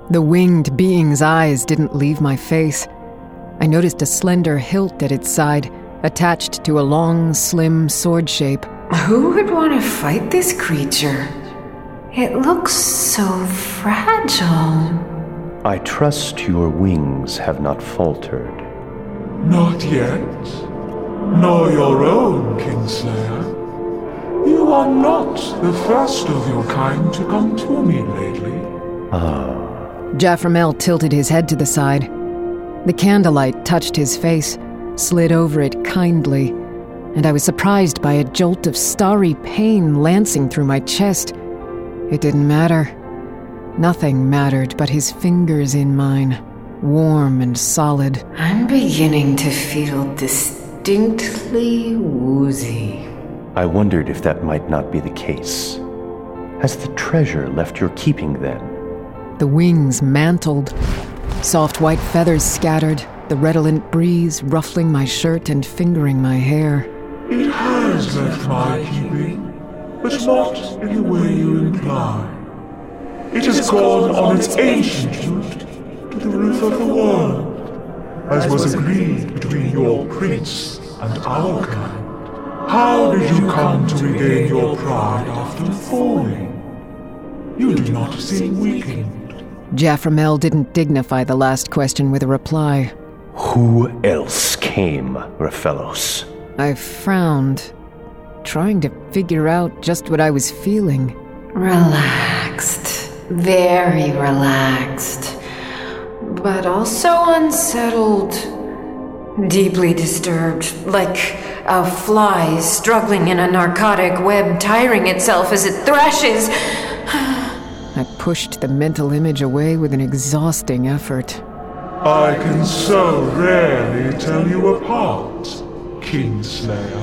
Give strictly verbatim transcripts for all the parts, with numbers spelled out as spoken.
The winged being's eyes didn't leave my face. I noticed a slender hilt at its side, attached to a long, slim sword shape. Who would want to fight this creature? It looks so fragile. I trust your wings have not faltered. Not yet. Nor your own, Kingslayer. You are not the first of your kind to come to me lately. Ah. Jafframel tilted his head to the side. The candlelight touched his face, slid over it kindly, and I was surprised by a jolt of starry pain lancing through my chest. It didn't matter. Nothing mattered but his fingers in mine, warm and solid. I'm beginning to feel distinctly woozy. I wondered if that might not be the case. Has the treasure left your keeping then? The wings mantled. Soft white feathers scattered, the redolent breeze ruffling my shirt and fingering my hair. It has left my keeping, but not in the way you imply. It has gone on its ancient route to the roof of the world, as was agreed between your prince and our kind. How did you come to regain your pride after falling? You do not seem weakened. Jafframel didn't dignify the last question with a reply. Who else came, Raphelos? I frowned, trying to figure out just what I was feeling. Relaxed. Very relaxed. But also unsettled. Deeply disturbed, like a fly struggling in a narcotic web, tiring itself as it thrashes. I pushed the mental image away with an exhausting effort. I can so rarely tell you apart, Kingslayer.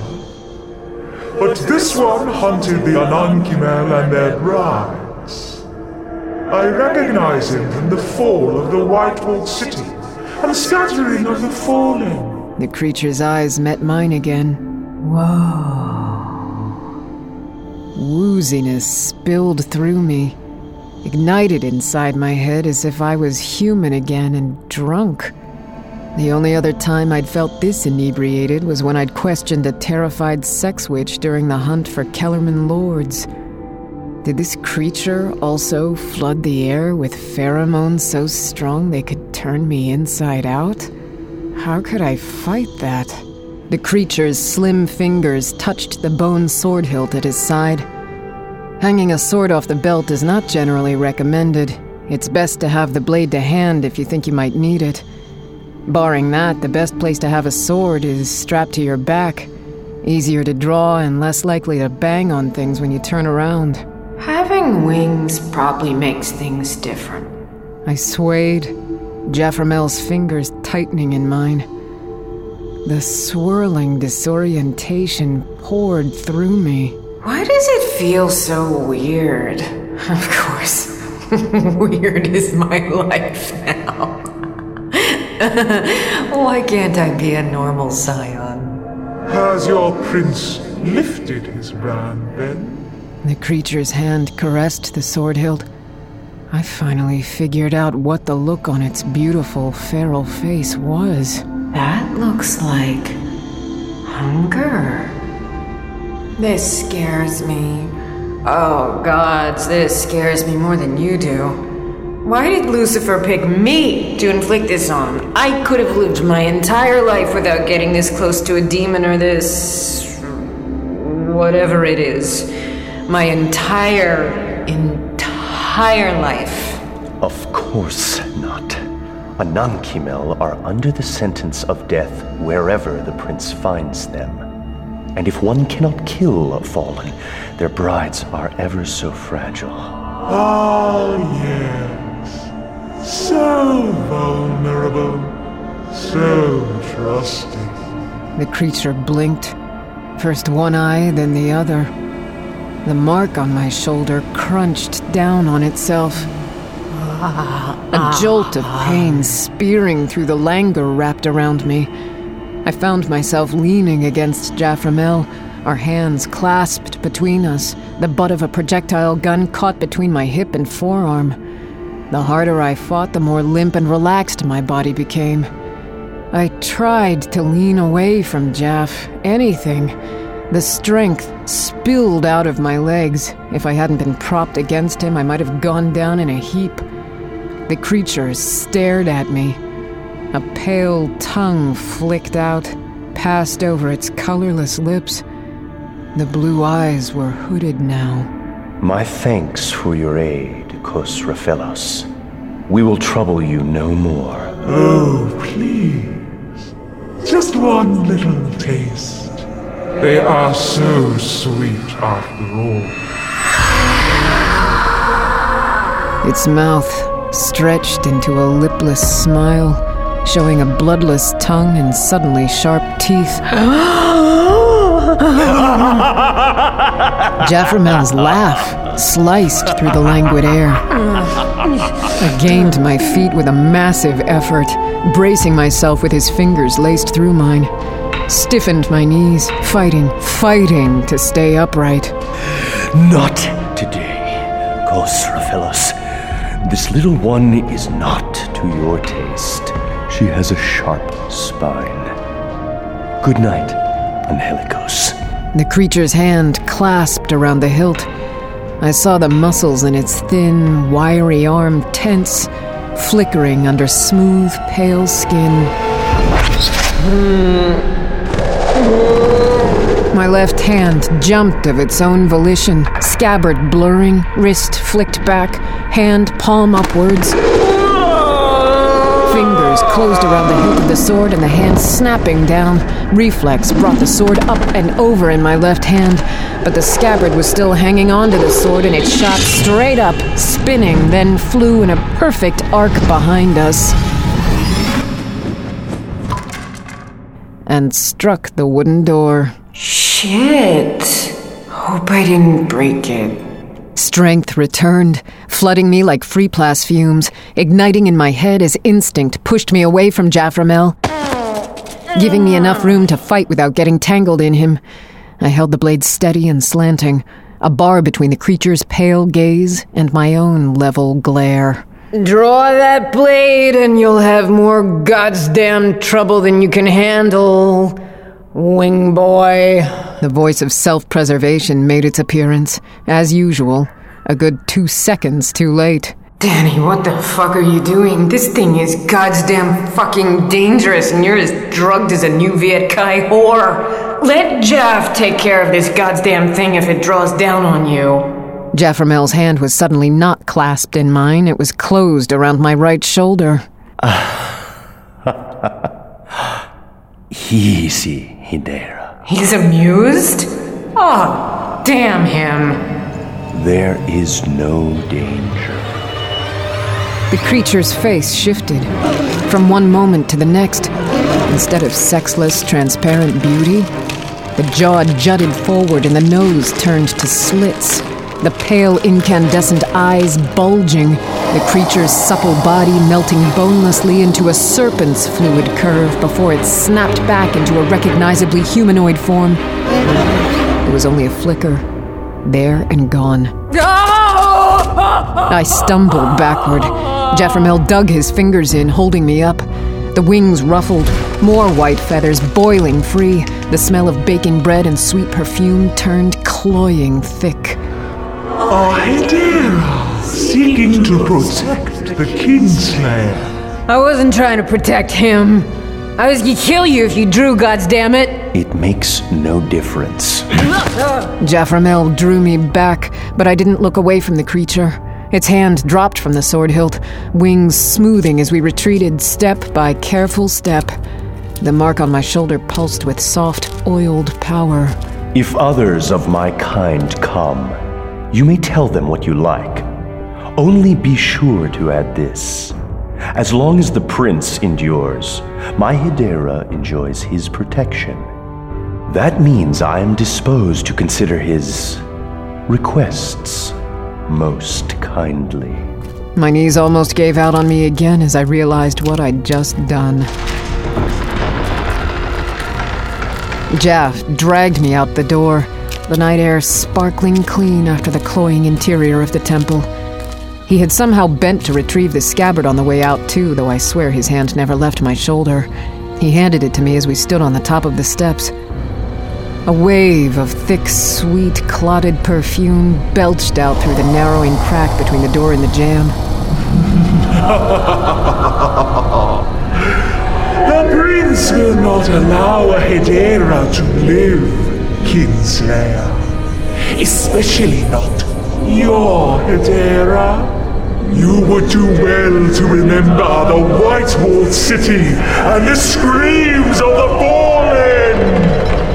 But this one hunted the Anankimel and their brides. I recognize him from the fall of the White-Walled City and the scattering of the fallen. The creature's eyes met mine again. Whoa. Wooziness spilled through me, ignited inside my head as if I was human again and drunk. The only other time I'd felt this inebriated was when I'd questioned a terrified sex witch during the hunt for Kellerman Lords. Did this creature also flood the air with pheromones so strong they could turn me inside out? How could I fight that? The creature's slim fingers touched the bone sword hilt at his side. Hanging a sword off the belt is not generally recommended. It's best to have the blade to hand if you think you might need it. Barring that, the best place to have a sword is strapped to your back. Easier to draw and less likely to bang on things when you turn around. Having wings probably makes things different. I swayed, Jafframel's fingers tightening in mine. The swirling disorientation poured through me. Why does it feel so weird? Of course, weird is my life now. Why can't I be a normal scion? Has your prince lifted his brand, then? The creature's hand caressed the sword hilt. I finally figured out what the look on its beautiful, feral face was. That looks like hunger. This scares me. Oh, gods, this scares me more than you do. Why did Lucifer pick me to inflict this on? I could have lived my entire life without getting this close to a demon or this... whatever it is. My entire, entire life. Of course not. Anankimel are under the sentence of death wherever the prince finds them. And if one cannot kill a fallen, their brides are ever so fragile. Ah, yes. So vulnerable. So trusting. The creature blinked. First one eye, then the other. The mark on my shoulder crunched down on itself. A jolt of pain spearing through the languor wrapped around me. I found myself leaning against Jafframel, our hands clasped between us, the butt of a projectile gun caught between my hip and forearm. The harder I fought, the more limp and relaxed my body became. I tried to lean away from Jaff, anything. The strength spilled out of my legs. If I hadn't been propped against him, I might have gone down in a heap. The creature stared at me. A pale tongue flicked out, passed over its colorless lips. The blue eyes were hooded now. My thanks for your aid, Khosraphelos. We will trouble you no more. Oh, please. Just one little taste. They are so sweet after all. Its mouth stretched into a lipless smile, showing a bloodless tongue and suddenly sharp teeth. Jafframel's laugh sliced through the languid air. I gained my feet with a massive effort, bracing myself with his fingers laced through mine. Stiffened my knees, fighting, fighting to stay upright. Not today, Khosraphelos. This little one is not to your taste. She has a sharp spine. Good night, Angelikos. The creature's hand clasped around the hilt. I saw the muscles in its thin, wiry arm tense, flickering under smooth, pale skin. My left hand jumped of its own volition, scabbard blurring, wrist flicked back, hand palm upwards. Fingers closed around the hilt of the sword and the hand snapping down. Reflex brought the sword up and over in my left hand, but the scabbard was still hanging onto the sword and it shot straight up, spinning, then flew in a perfect arc behind us. And struck the wooden door. Shit. Hope I didn't break it. Strength returned, flooding me like Freeplast fumes, igniting in my head as instinct pushed me away from Jafframel, giving me enough room to fight without getting tangled in him. I held the blade steady and slanting, a bar between the creature's pale gaze and my own level glare. Draw that blade and you'll have more goddamn trouble than you can handle, wing boy. The voice of self-preservation made its appearance, as usual, a good two seconds too late. Danny, what the fuck are you doing? This thing is goddamn fucking dangerous and you're as drugged as a new Viet Cai whore. Let Jaff take care of this goddamn thing if it draws down on you. Jafframel's hand was suddenly not clasped in mine. It was closed around my right shoulder. Easy, Hidera. He's amused? Oh, damn him. There is no danger. The creature's face shifted from one moment to the next. Instead of sexless, transparent beauty, the jaw jutted forward and the nose turned to slits. The pale, incandescent eyes bulging, the creature's supple body melting bonelessly into a serpent's fluid curve before it snapped back into a recognizably humanoid form. It was only a flicker, there and gone. I stumbled backward. Jafframel dug his fingers in, holding me up. The wings ruffled, more white feathers boiling free. The smell of baking bread and sweet perfume turned cloying thick. Oh, Hidera, seeking to protect the Kinslayer. I wasn't trying to protect him. I was gonna kill you if you drew, goddamn-it. It makes no difference. Jafframel drew me back, but I didn't look away from the creature. Its hand dropped from the sword hilt, wings smoothing as we retreated step by careful step. The mark on my shoulder pulsed with soft, oiled power. If others of my kind come, you may tell them what you like. Only be sure to add this. As long as the prince endures, my Hidera enjoys his protection. That means I am disposed to consider his requests most kindly. My knees almost gave out on me again as I realized what I'd just done. Jaff dragged me out the door, the night air sparkling clean after the cloying interior of the temple. He had somehow bent to retrieve the scabbard on the way out too, though I swear his hand never left my shoulder. He handed it to me as we stood on the top of the steps. A wave of thick, sweet, clotted perfume belched out through the narrowing crack between the door and the jamb. The prince will not allow a Hedera to live, Kinslayer. Especially not your Hedera. You would do well to remember the White Wall City and the screams of the fallen!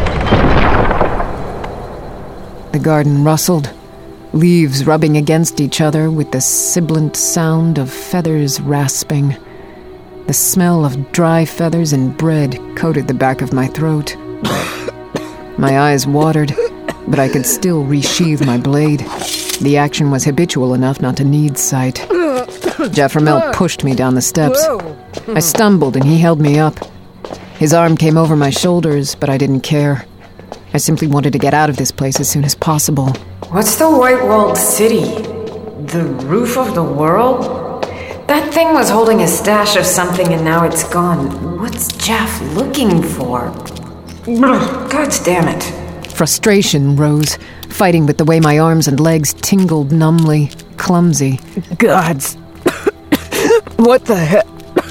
The garden rustled, leaves rubbing against each other with the sibilant sound of feathers rasping. The smell of dry feathers and bread coated the back of my throat. My eyes watered, but I could still resheathe my blade. The action was habitual enough not to need sight. Jeffremel pushed me down the steps. I stumbled and he held me up. His arm came over my shoulders, but I didn't care. I simply wanted to get out of this place as soon as possible. What's the White-Walled City? The roof of the world? That thing was holding a stash of something and now it's gone. What's Jeff looking for? God damn it. Frustration rose, fighting with the way my arms and legs tingled numbly, clumsy. Gods. What the hell?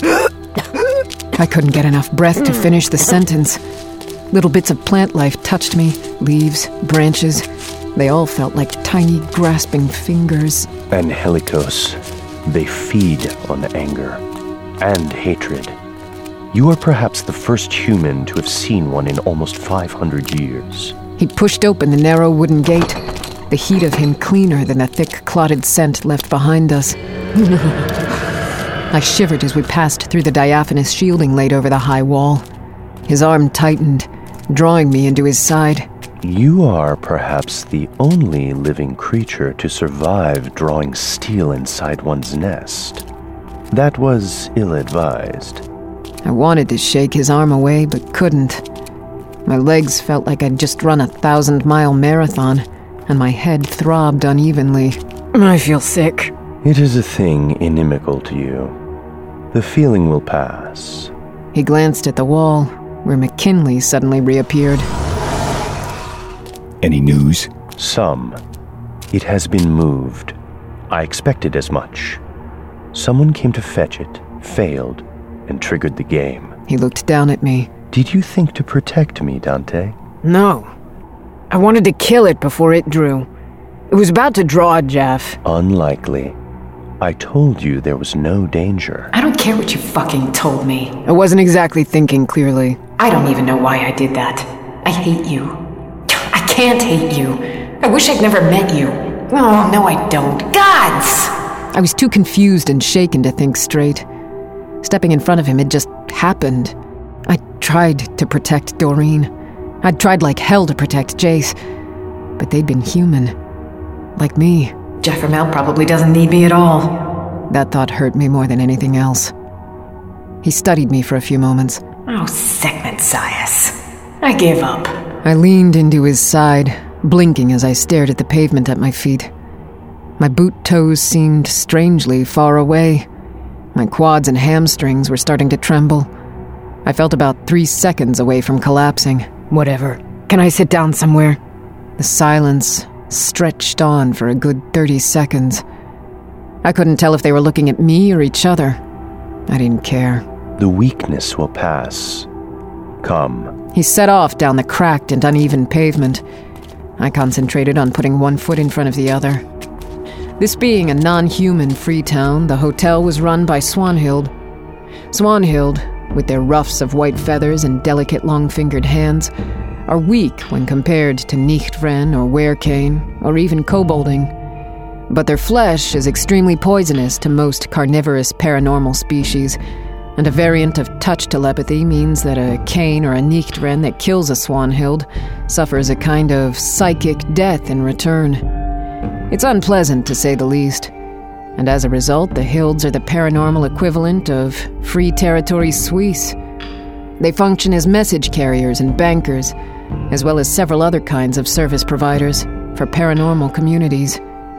I couldn't get enough breath to finish the sentence. Little bits of plant life touched me, leaves, branches. They all felt like tiny, grasping fingers. Angelicos, they feed on anger and hatred. You are perhaps the first human to have seen one in almost five hundred years. He pushed open the narrow wooden gate, the heat of him cleaner than the thick, clotted scent left behind us. I shivered as we passed through the diaphanous shielding laid over the high wall. His arm tightened, drawing me into his side. You are perhaps the only living creature to survive drawing steel inside one's nest. That was ill-advised. I wanted to shake his arm away, but couldn't. My legs felt like I'd just run a thousand-mile marathon, and my head throbbed unevenly. I feel sick. It is a thing inimical to you. The feeling will pass. He glanced at the wall, where McKinley suddenly reappeared. Any news? Some. It has been moved. I expected as much. Someone came to fetch it, failed, and triggered the game. He looked down at me. Did you think to protect me, Dante? No. I wanted to kill it before it drew. It was about to draw, Jeff. Unlikely. I told you there was no danger. I don't care what you fucking told me. I wasn't exactly thinking clearly. I don't even know why I did that. I hate you. I can't hate you. I wish I'd never met you. Oh, no I don't. Gods! I was too confused and shaken to think straight. Stepping in front of him had just happened. I tried to protect Doreen. I'd tried like hell to protect Jace. But they'd been human. Like me. Jeffremel probably doesn't need me at all. That thought hurt me more than anything else. He studied me for a few moments. Oh, Sekhmet Sias. I gave up. I leaned into his side, blinking as I stared at the pavement at my feet. My boot toes seemed strangely far away. My quads and hamstrings were starting to tremble. I felt about three seconds away from collapsing. Whatever. Can I sit down somewhere? The silence stretched on for a good thirty seconds. I couldn't tell if they were looking at me or each other. I didn't care. The weakness will pass. Come. He set off down the cracked and uneven pavement. I concentrated on putting one foot in front of the other. This being a non-human free town, the hotel was run by Swanhild. Swanhild, with their ruffs of white feathers and delicate long-fingered hands, are weak when compared to Nichtren or Werekane, or even kobolding. But their flesh is extremely poisonous to most carnivorous paranormal species, and a variant of touch telepathy means that a Kane or a Nichtren that kills a Swanhild suffers a kind of psychic death in return. It's unpleasant, to say the least, and as a result, the Hilds are the paranormal equivalent of Free Territory Suisse. They function as message carriers and bankers, as well as several other kinds of service providers for paranormal communities.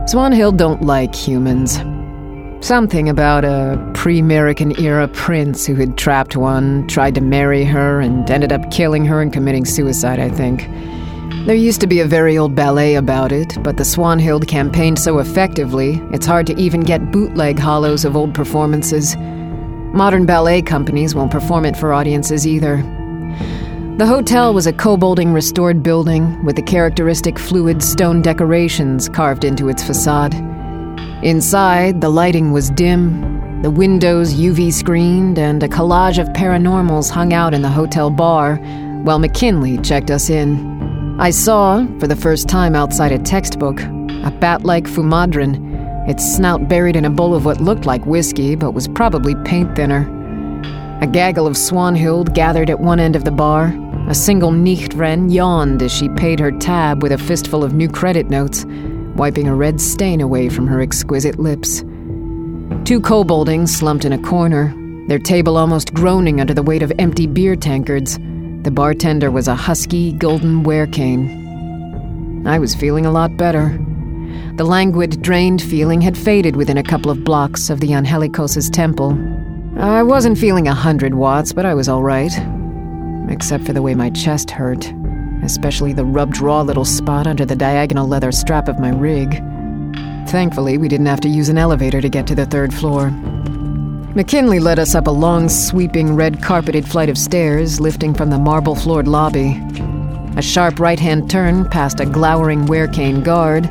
Swanhild don't like humans. Something about a pre-American era prince who had trapped one, tried to marry her, and ended up killing her and committing suicide, I think. There used to be a very old ballet about it, but the Swanhild campaigned so effectively, it's hard to even get bootleg hollows of old performances. Modern ballet companies won't perform it for audiences either. The hotel was a kobolding restored building with the characteristic fluid stone decorations carved into its facade. Inside, the lighting was dim, the windows U V screened, and a collage of paranormals hung out in the hotel bar while McKinley checked us in. I saw, for the first time outside a textbook, a bat-like fumadrin, its snout buried in a bowl of what looked like whiskey but was probably paint thinner. A gaggle of Swanhild gathered at one end of the bar. A single Nichtren yawned as she paid her tab with a fistful of new credit notes, wiping a red stain away from her exquisite lips. Two koboldings slumped in a corner, their table almost groaning under the weight of empty beer tankards. The bartender was a husky, golden werecane. I was feeling a lot better. The languid, drained feeling had faded within a couple of blocks of the Angelikos' temple. I wasn't feeling a hundred watts, but I was all right. Except for the way my chest hurt, especially the rubbed raw little spot under the diagonal leather strap of my rig. Thankfully, we didn't have to use an elevator to get to the third floor. McKinley led us up a long, sweeping, red-carpeted flight of stairs, lifting from the marble-floored lobby. A sharp right-hand turn past a glowering werecane guard,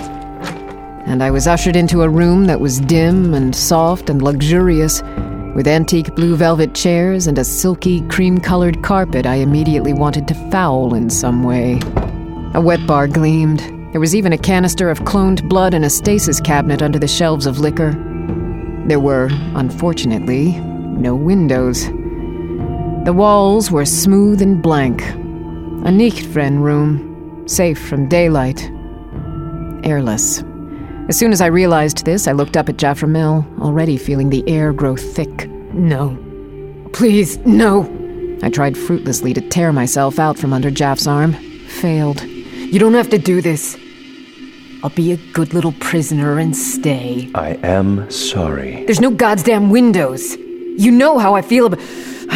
and I was ushered into a room that was dim and soft and luxurious, with antique blue velvet chairs and a silky, cream-colored carpet I immediately wanted to foul in some way. A wet bar gleamed. There was even a canister of cloned blood and a stasis cabinet under the shelves of liquor. There were, unfortunately, no windows. The walls were smooth and blank. A Nichtren room, safe from daylight. Airless. As soon as I realized this, I looked up at Jafframel, already feeling the air grow thick. No. Please, no. I tried fruitlessly to tear myself out from under Jaff's arm. Failed. You don't have to do this. I'll be a good little prisoner and stay. I am sorry. There's no goddamn windows. You know how I feel about...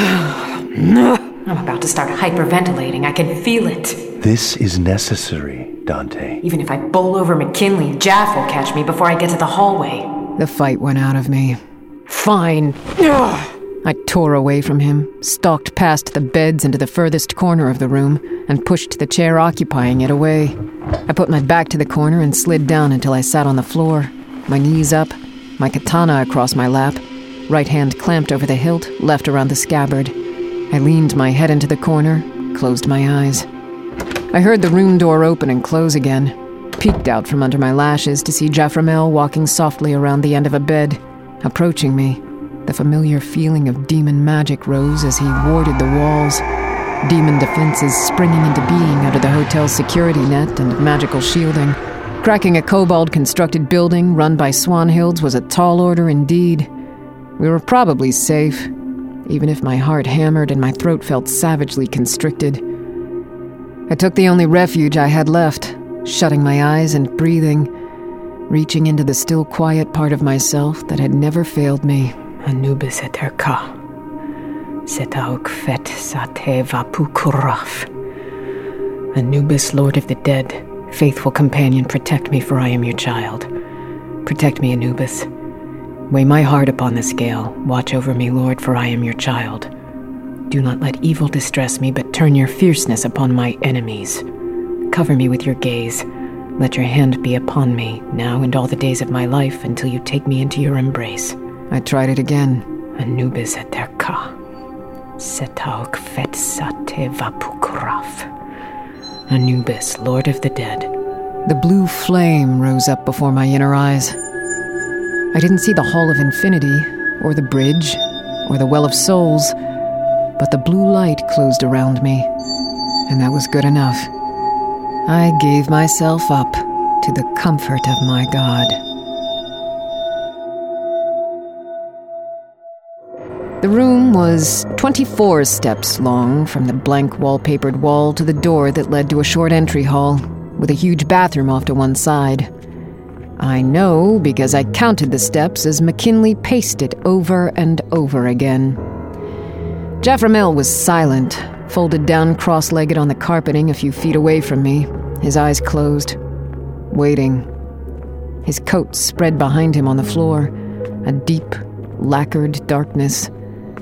I'm about to start hyperventilating. I can feel it. This is necessary, Dante. Even if I bowl over McKinley, Jaff will catch me before I get to the hallway. The fight went out of me. Fine. I tore away from him, stalked past the beds into the furthest corner of the room, and pushed the chair occupying it away. I put my back to the corner and slid down until I sat on the floor, my knees up, my katana across my lap, right hand clamped over the hilt, left around the scabbard. I leaned my head into the corner, closed my eyes. I heard the room door open and close again, peeked out from under my lashes to see Jafframel walking softly around the end of a bed, approaching me. The familiar feeling of demon magic rose as he warded the walls, demon defenses springing into being under the hotel's security net and magical shielding. Cracking a kobold-constructed building run by Swanhilds was a tall order indeed. We were probably safe, even if my heart hammered and my throat felt savagely constricted. I took the only refuge I had left, shutting my eyes and breathing, reaching into the still quiet part of myself that had never failed me. Anubis eterka, setauk fet sate vapukuraf. Anubis, Lord of the Dead, faithful companion, protect me, for I am your child. Protect me, Anubis. Weigh my heart upon the scale. Watch over me, Lord, for I am your child. Do not let evil distress me, but turn your fierceness upon my enemies. Cover me with your gaze. Let your hand be upon me, now and all the days of my life, until you take me into your embrace. I tried it again. Anubis eterka, setauk fet sate vapukuraf. Anubis, Lord of the Dead. The blue flame rose up before my inner eyes. I didn't see the Hall of Infinity, or the bridge, or the Well of Souls, but the blue light closed around me, and that was good enough. I gave myself up to the comfort of my God. The room was twenty-four steps long, from the blank wallpapered wall to the door that led to a short entry hall, with a huge bathroom off to one side. I know because I counted the steps as McKinley paced it over and over again. Jafframel was silent, folded down cross-legged on the carpeting a few feet away from me, his eyes closed, waiting. His coat spread behind him on the floor, a deep, lacquered darkness.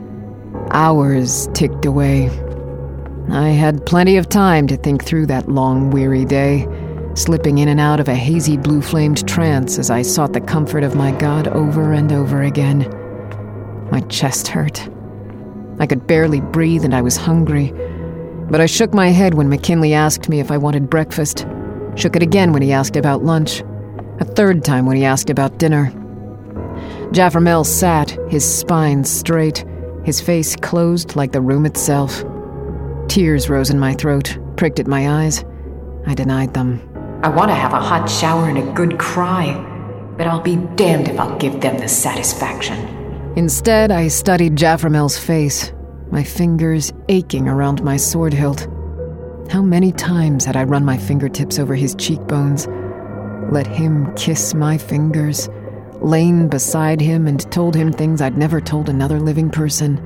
Hours ticked away. I had plenty of time to think through that long, weary day, slipping in and out of a hazy blue-flamed trance as I sought the comfort of my God over and over again. My chest hurt. I could barely breathe and I was hungry, but I shook my head when McKinley asked me if I wanted breakfast, shook it again when he asked about lunch, a third time when he asked about dinner. Jafframel sat, his spine straight, his face closed like the room itself. Tears rose in my throat, pricked at my eyes. I denied them. I want to have a hot shower and a good cry, but I'll be damned if I'll give them the satisfaction. Instead, I studied Jafframel's face, my fingers aching around my sword hilt. How many times had I run my fingertips over his cheekbones, let him kiss my fingers, lain beside him and told him things I'd never told another living person.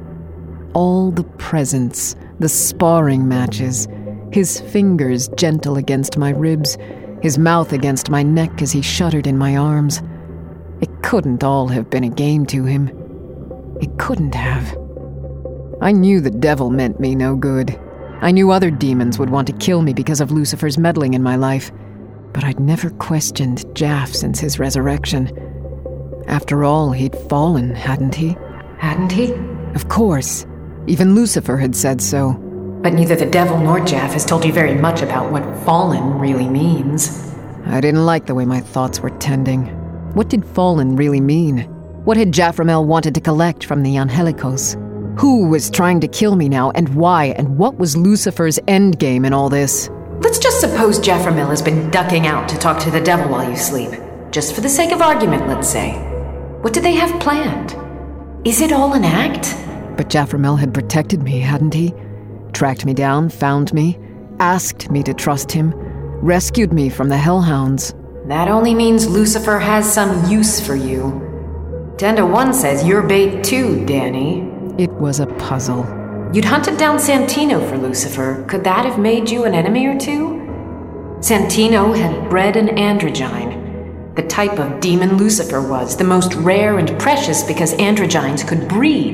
All the presents, the sparring matches, his fingers gentle against my ribs, his mouth against my neck as he shuddered in my arms. It couldn't all have been a game to him. It couldn't have. I knew the devil meant me no good. I knew other demons would want to kill me because of Lucifer's meddling in my life, but I'd never questioned Jaff since his resurrection. After all, he'd fallen, hadn't he? Hadn't he? Of course. Even Lucifer had said so. But neither the devil nor Jaff has told you very much about what fallen really means. I didn't like the way my thoughts were tending. What did fallen really mean? What had Jafframel wanted to collect from the Angelicos? Who was trying to kill me now, and why, and what was Lucifer's endgame in all this? Let's just suppose Jafframel has been ducking out to talk to the devil while you sleep. Just for the sake of argument, let's say. What did they have planned? Is it all an act? But Jafframel had protected me, hadn't he? Tracked me down, found me, asked me to trust him, rescued me from the hellhounds. That only means Lucifer has some use for you. Ten to one says you're bait too, Danny. It was a puzzle. You'd hunted down Santino for Lucifer. Could that have made you an enemy or two? Santino had bred an androgyne. The type of demon Lucifer was, the most rare and precious because androgynes could breed.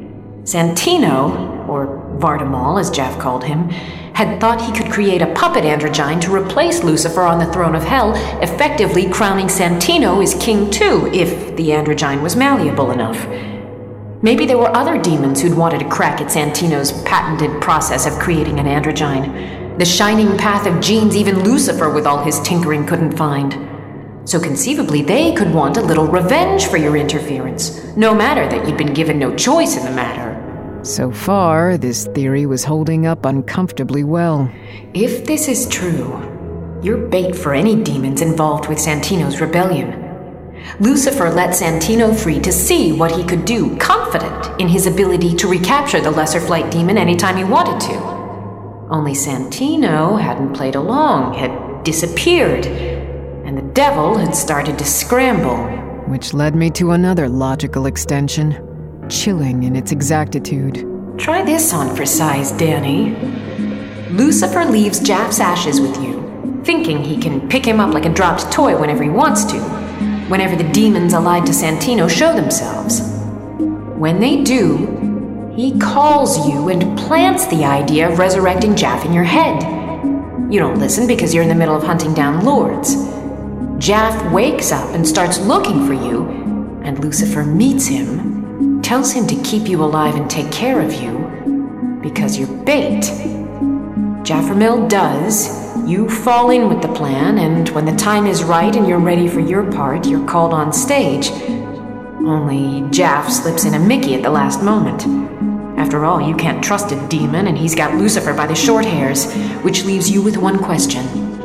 Santino, or Vardamal as Jaff called him, had thought he could create a puppet androgyne to replace Lucifer on the throne of hell, effectively crowning Santino as king too, if the androgyne was malleable enough. Maybe there were other demons who'd wanted to crack at Santino's patented process of creating an androgyne, the shining path of genes even Lucifer with all his tinkering couldn't find. So conceivably they could want a little revenge for your interference, no matter that you'd been given no choice in the matter. So far, this theory was holding up uncomfortably well. If this is true, you're bait for any demons involved with Santino's rebellion. Lucifer let Santino free to see what he could do, confident in his ability to recapture the Lesser Flight demon anytime he wanted to. Only Santino hadn't played along, had disappeared, and the devil had started to scramble. Which led me to another logical extension. Chilling in its exactitude. Try this on for size, Danny. Lucifer leaves Jaff's ashes with you, thinking he can pick him up like a dropped toy whenever he wants to, whenever the demons allied to Santino show themselves. When they do, he calls you and plants the idea of resurrecting Jaff in your head. You don't listen because you're in the middle of hunting down lords. Jaff wakes up and starts looking for you, and Lucifer meets him, tells him to keep you alive and take care of you, because you're bait. Jafframel does. You fall in with the plan, and when the time is right and you're ready for your part, you're called on stage. Only Jaff slips in a Mickey at the last moment. After all, you can't trust a demon, and he's got Lucifer by the short hairs, which leaves you with one question.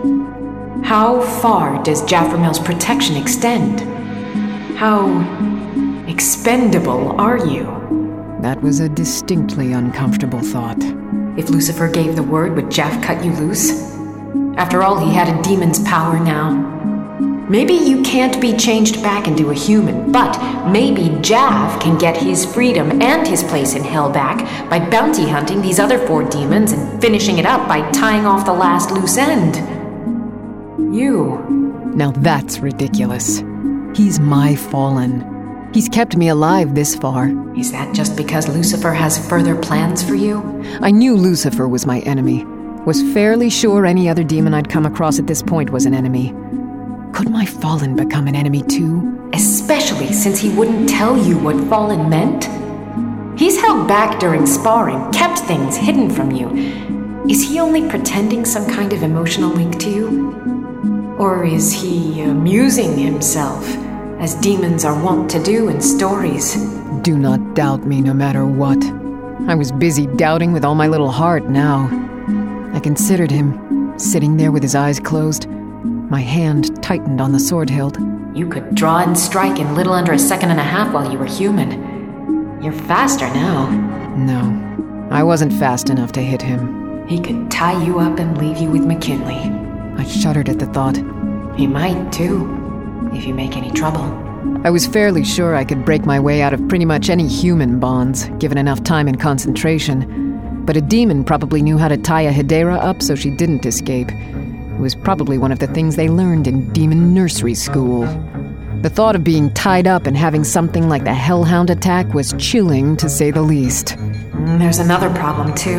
How far does Jafframel's protection extend? How expendable are you? That was a distinctly uncomfortable thought. If Lucifer gave the word, would Jaff cut you loose? After all, he had a demon's power now. Maybe you can't be changed back into a human, but maybe Jav can get his freedom and his place in hell back by bounty hunting these other four demons and finishing it up by tying off the last loose end. You. Now that's ridiculous. He's my fallen. He's kept me alive this far. Is that just because Lucifer has further plans for you? I knew Lucifer was my enemy. Was fairly sure any other demon I'd come across at this point was an enemy. Could my fallen become an enemy too? Especially since he wouldn't tell you what fallen meant? He's held back during sparring, kept things hidden from you. Is he only pretending some kind of emotional link to you? Or is he amusing himself, as demons are wont to do in stories? Do not doubt me no matter what. I was busy doubting with all my little heart now. I considered him, sitting there with his eyes closed. My hand tightened on the sword hilt. You could draw and strike in little under a second and a half while you were human. You're faster now. No, I wasn't fast enough to hit him. He could tie you up and leave you with McKinley. I shuddered at the thought. He might, too, if you make any trouble. I was fairly sure I could break my way out of pretty much any human bonds, given enough time and concentration. But a demon probably knew how to tie a Hedera up so she didn't escape. It was probably one of the things they learned in demon nursery school. The thought of being tied up and having something like the Hellhound attack was chilling, to say the least. There's another problem, too.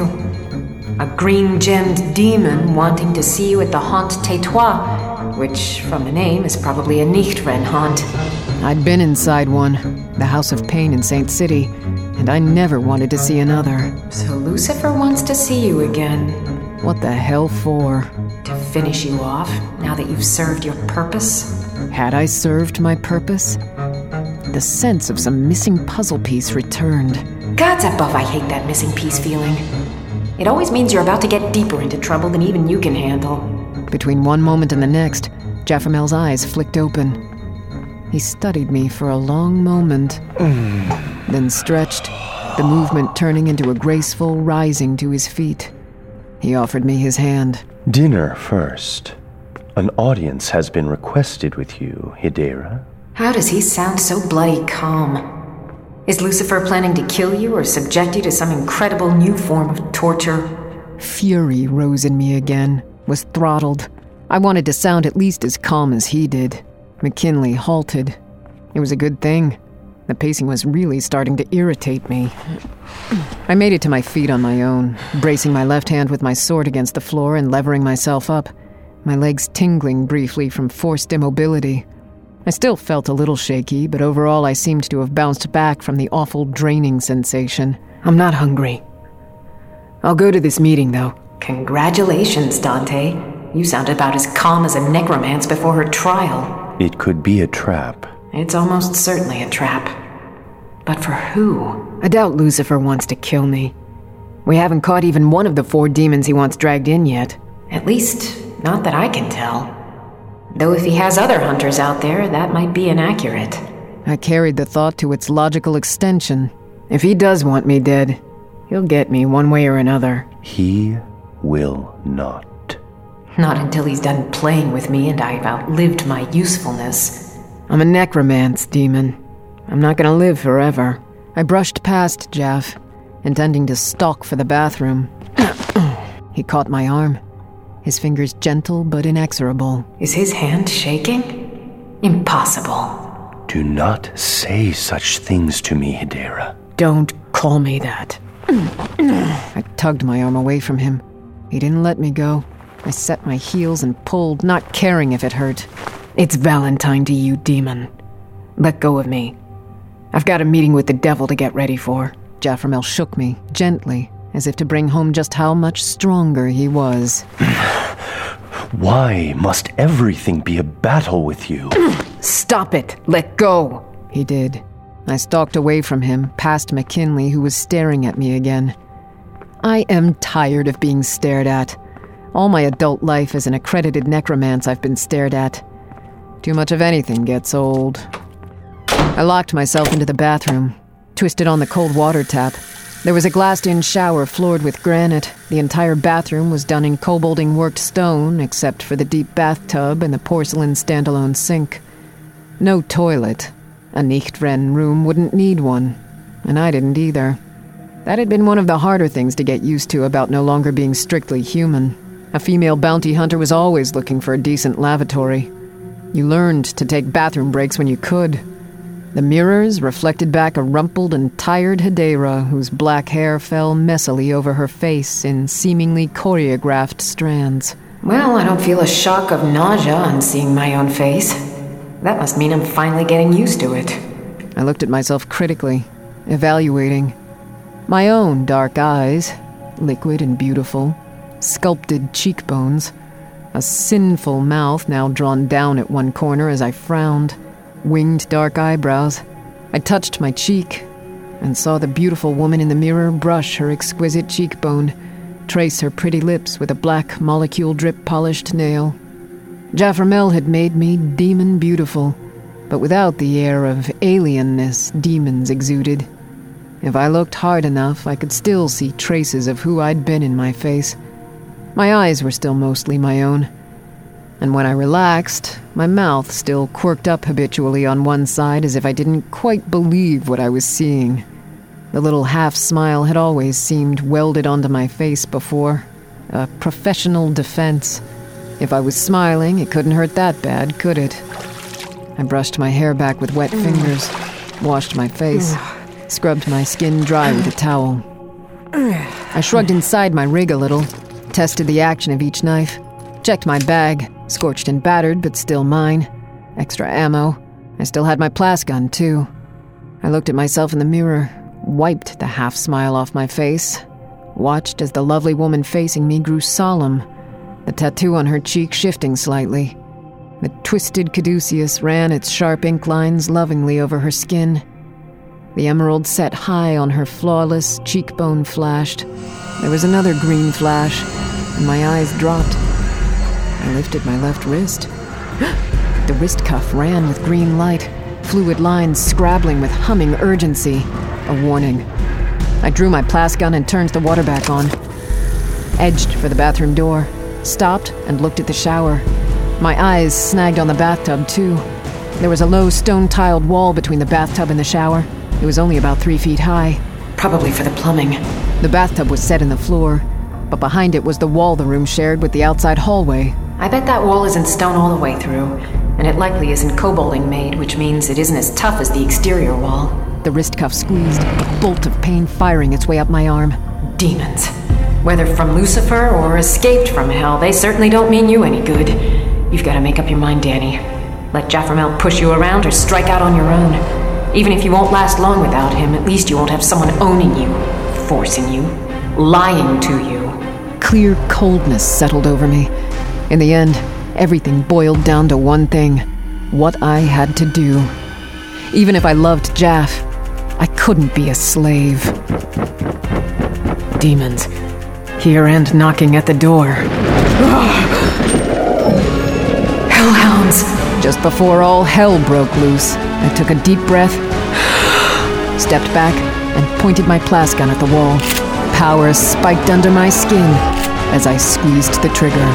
A green-gemmed demon wanting to see you at the Haunt Tétois, which, from the name, is probably a Nichtren haunt. I'd been inside one, the House of Pain in Saint City, and I never wanted to see another. So Lucifer wants to see you again. What the hell for? To finish you off, now that you've served your purpose? Had I served my purpose? The sense of some missing puzzle piece returned. Gods above, I hate that missing piece feeling. It always means you're about to get deeper into trouble than even you can handle. Between one moment and the next, Jaframel's eyes flicked open. He studied me for a long moment, then stretched, the movement turning into a graceful rising to his feet. He offered me his hand. Dinner first. An audience has been requested with you, Hedera. How does he sound so bloody calm? Is Lucifer planning to kill you or subject you to some incredible new form of torture? Fury rose in me again, was throttled. I wanted to sound at least as calm as he did. McKinley halted. It was a good thing. The pacing was really starting to irritate me. I made it to my feet on my own, bracing my left hand with my sword against the floor and levering myself up, my legs tingling briefly from forced immobility. I still felt a little shaky, but overall I seemed to have bounced back from the awful draining sensation. I'm not hungry. I'll go to this meeting, though. Congratulations, Dante. You sound about as calm as a necromance before her trial. It could be a trap. It's almost certainly a trap. But for who? I doubt Lucifer wants to kill me. We haven't caught even one of the four demons he wants dragged in yet. At least, not that I can tell. Though if he has other hunters out there, that might be inaccurate. I carried the thought to its logical extension. If he does want me dead, he'll get me one way or another. He will not. Not until he's done playing with me and I've outlived my usefulness. I'm a necromance demon. I'm not gonna live forever. I brushed past Jaff, intending to stalk for the bathroom. He caught my arm, his fingers gentle but inexorable. Is his hand shaking? Impossible. Do not say such things to me, Hedera. Don't call me that. I tugged my arm away from him. He didn't let me go. I set my heels and pulled, not caring if it hurt. It's Valentine to you, demon. Let go of me. I've got a meeting with the devil to get ready for. Jaframel shook me, gently, as if to bring home just how much stronger he was. Why must everything be a battle with you? Stop it! Let go! He did. I stalked away from him, past McKinley, who was staring at me again. I am tired of being stared at. All my adult life as an accredited necromance I've been stared at. Too much of anything gets old. I locked myself into the bathroom, twisted on the cold water tap. There was a glassed-in shower floored with granite. The entire bathroom was done in kobolding worked stone, except for the deep bathtub and the porcelain standalone sink. No toilet. A Nichtren room wouldn't need one, and I didn't either. That had been one of the harder things to get used to about no longer being strictly human. A female bounty hunter was always looking for a decent lavatory. You learned to take bathroom breaks when you could. The mirrors reflected back a rumpled and tired Hedera, whose black hair fell messily over her face in seemingly choreographed strands. Well, I don't feel a shock of nausea on seeing my own face. That must mean I'm finally getting used to it. I looked at myself critically, evaluating. My own dark eyes, liquid and beautiful, sculpted cheekbones, a sinful mouth now drawn down at one corner as I frowned, winged dark eyebrows. I touched my cheek and saw the beautiful woman in the mirror brush her exquisite cheekbone, trace her pretty lips with a black molecule-drip polished nail. Jaffarmel had made me demon beautiful, but without the air of alienness demons exuded. If I looked hard enough, I could still see traces of who I'd been in my face. My eyes were still mostly my own, and when I relaxed, my mouth still quirked up habitually on one side as if I didn't quite believe what I was seeing. The little half-smile had always seemed welded onto my face before, a professional defense. If I was smiling, it couldn't hurt that bad, could it? I brushed my hair back with wet fingers, washed my face, scrubbed my skin dry with a towel. I shrugged inside my rig a little, tested the action of each knife, checked my bag, scorched and battered, but still mine. Extra ammo. I still had my plasgun, too. I looked at myself in the mirror, wiped the half-smile off my face, watched as the lovely woman facing me grew solemn, the tattoo on her cheek shifting slightly. The twisted caduceus ran its sharp ink lines lovingly over her skin. The emerald set high on her flawless cheekbone flashed. There was another green flash, and my eyes dropped. I lifted my left wrist. The wrist cuff ran with green light, fluid lines scrabbling with humming urgency. A warning. I drew my plasgun and turned the water back on. Edged for the bathroom door, stopped and looked at the shower. My eyes snagged on the bathtub, too. There was a low stone-tiled wall between the bathtub and the shower. It was only about three feet high. Probably for the plumbing. The bathtub was set in the floor, but behind it was the wall the room shared with the outside hallway. I bet that wall isn't stone all the way through, and it likely isn't kobolding made, which means it isn't as tough as the exterior wall. The wrist cuff squeezed, a bolt of pain firing its way up my arm. Demons. Whether from Lucifer or escaped from hell, they certainly don't mean you any good. You've got to make up your mind, Danny. Let Jaffarmel push you around or strike out on your own. Even if you won't last long without him, at least you won't have someone owning you, forcing you, lying to you. Clear coldness settled over me. In the end, everything boiled down to one thing: what I had to do. Even if I loved Jaff, I couldn't be a slave. Demons. Here and knocking at the door. Hellhounds! Just before all hell broke loose, I took a deep breath, stepped back, and pointed my plasgun at the wall. Power spiked under my skin as I squeezed the trigger.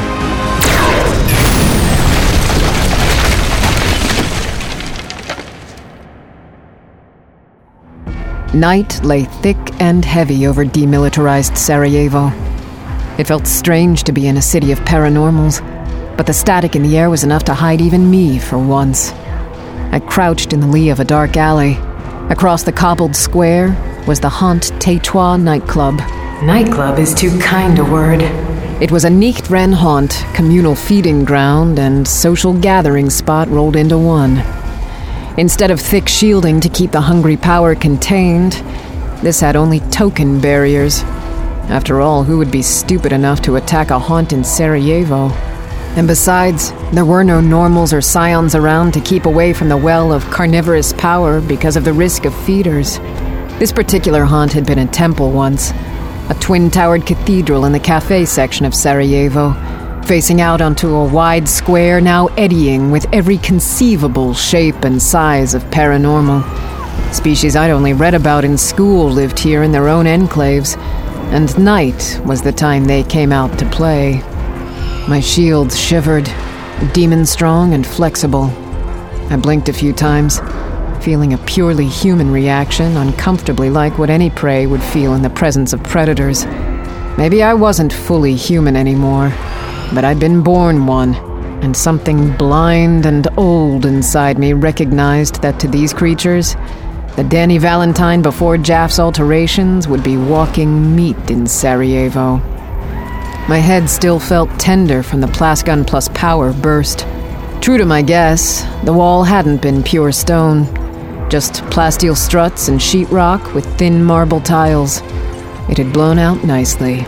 Night lay thick and heavy over demilitarized Sarajevo. It felt strange to be in a city of paranormals, but the static in the air was enough to hide even me for once. I crouched in the lee of a dark alley. Across the cobbled square was the Haunt Teitois nightclub. Nightclub is too kind a word. It was a Nichtren haunt, communal feeding ground, and social gathering spot rolled into one. Instead of thick shielding to keep the hungry power contained, this had only token barriers. After all, who would be stupid enough to attack a haunt in Sarajevo? And besides, there were no normals or scions around to keep away from the well of carnivorous power because of the risk of feeders. This particular haunt had been a temple once, a twin-towered cathedral in the cafe section of Sarajevo, facing out onto a wide square now eddying with every conceivable shape and size of paranormal. Species I'd only read about in school lived here in their own enclaves, and night was the time they came out to play. My shields shivered, demon-strong and flexible. I blinked a few times, feeling a purely human reaction uncomfortably like what any prey would feel in the presence of predators. Maybe I wasn't fully human anymore, but I'd been born one, and something blind and old inside me recognized that to these creatures, the Danny Valentine before Jaff's alterations would be walking meat in Sarajevo. My head still felt tender from the Plasgun plus power burst. True to my guess, the wall hadn't been pure stone, just plasteel struts and sheetrock with thin marble tiles. It had blown out nicely.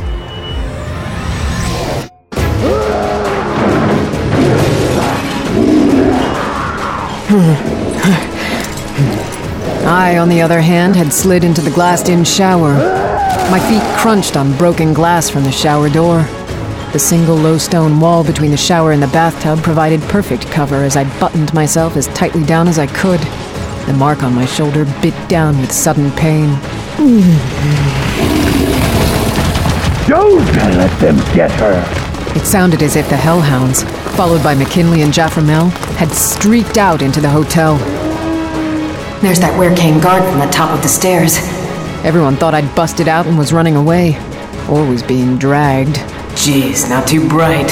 I, on the other hand, had slid into the glassed-in shower. My feet crunched on broken glass from the shower door. The single low stone wall between the shower and the bathtub provided perfect cover as I buttoned myself as tightly down as I could. The mark on my shoulder bit down with sudden pain. Don't let them get her! It sounded as if the Hellhounds, followed by McKinley and Jaffremel, had streaked out into the hotel. There's that Werekane guard from the top of the stairs. Everyone thought I'd busted out and was running away, or was being dragged. Jeez, not too bright.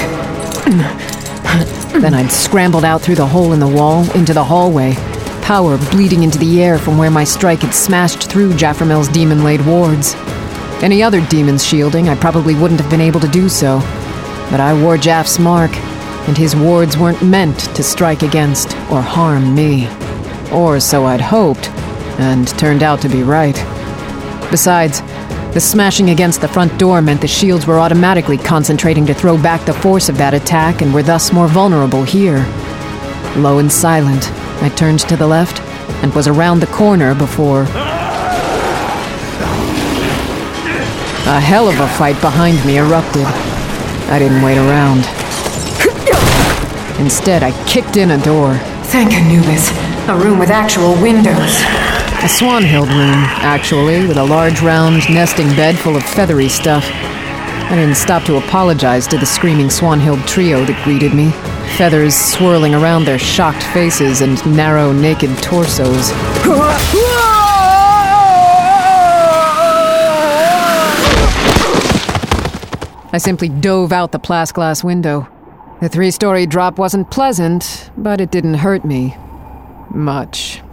Then I'd scrambled out through the hole in the wall into the hallway, power bleeding into the air from where my strike had smashed through Jaffremel's demon-laid wards. Any other demon's shielding, I probably wouldn't have been able to do so, but I wore Jaff's mark, and his wards weren't meant to strike against or harm me. Or so I'd hoped, and turned out to be right. Besides, the smashing against the front door meant the shields were automatically concentrating to throw back the force of that attack and were thus more vulnerable here. Low and silent, I turned to the left and was around the corner before... A hell of a fight behind me erupted. I didn't wait around. Instead, I kicked in a door. Thank Anubis. A room with actual windows. A Swanhild room, actually, with a large round nesting bed full of feathery stuff. I didn't stop to apologize to the screaming Swanhild trio that greeted me, feathers swirling around their shocked faces and narrow, naked torsos. I simply dove out the plast-glass window. The three-story drop wasn't pleasant, but it didn't hurt me. Much.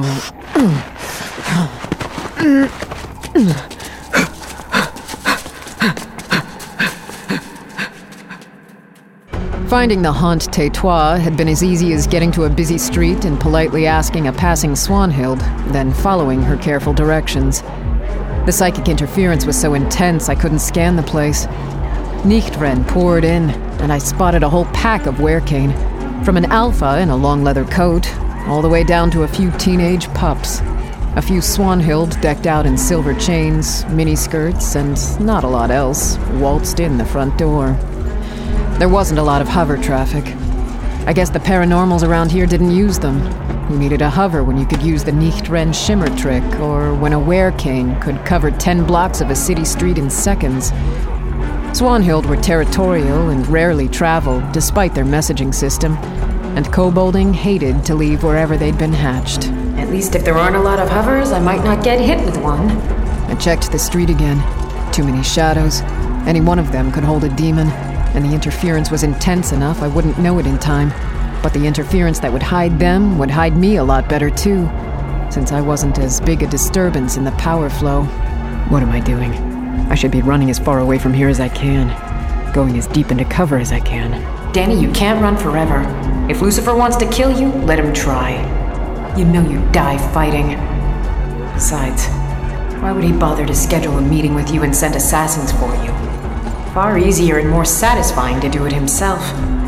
Finding the Haunt Tétois had been as easy as getting to a busy street and politely asking a passing Swanhild, then following her careful directions. The psychic interference was so intense I couldn't scan the place. Nichtren poured in, and I spotted a whole pack of Werekane, from an alpha in a long leather coat, all the way down to a few teenage pups. A few Swanhild decked out in silver chains, miniskirts, and not a lot else waltzed in the front door. There wasn't a lot of hover traffic. I guess the paranormals around here didn't use them. Who needed a hover when you could use the Nichtren shimmer trick, or when a Werekane could cover ten blocks of a city street in seconds? Swanhild were territorial and rarely traveled, despite their messaging system, and kobolding hated to leave wherever they'd been hatched. At least if there aren't a lot of hovers, I might not get hit with one. I checked the street again. Too many shadows. Any one of them could hold a demon, and the interference was intense enough I wouldn't know it in time. But the interference that would hide them would hide me a lot better too, since I wasn't as big a disturbance in the power flow. What am I doing? I should be running as far away from here as I can, going as deep into cover as I can. Danny, you can't run forever. If Lucifer wants to kill you, let him try. You know you'd die fighting. Besides, why would he bother to schedule a meeting with you and send assassins for you? Far easier and more satisfying to do it himself.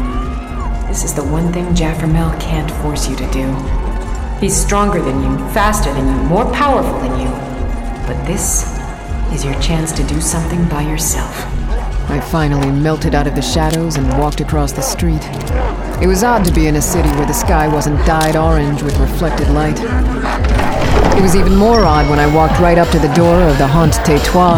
This is the one thing Jaffremel can't force you to do. He's stronger than you, faster than you, more powerful than you. But this is your chance to do something by yourself. I finally melted out of the shadows and walked across the street. It was odd to be in a city where the sky wasn't dyed orange with reflected light. It was even more odd when I walked right up to the door of the Haunt Tétois,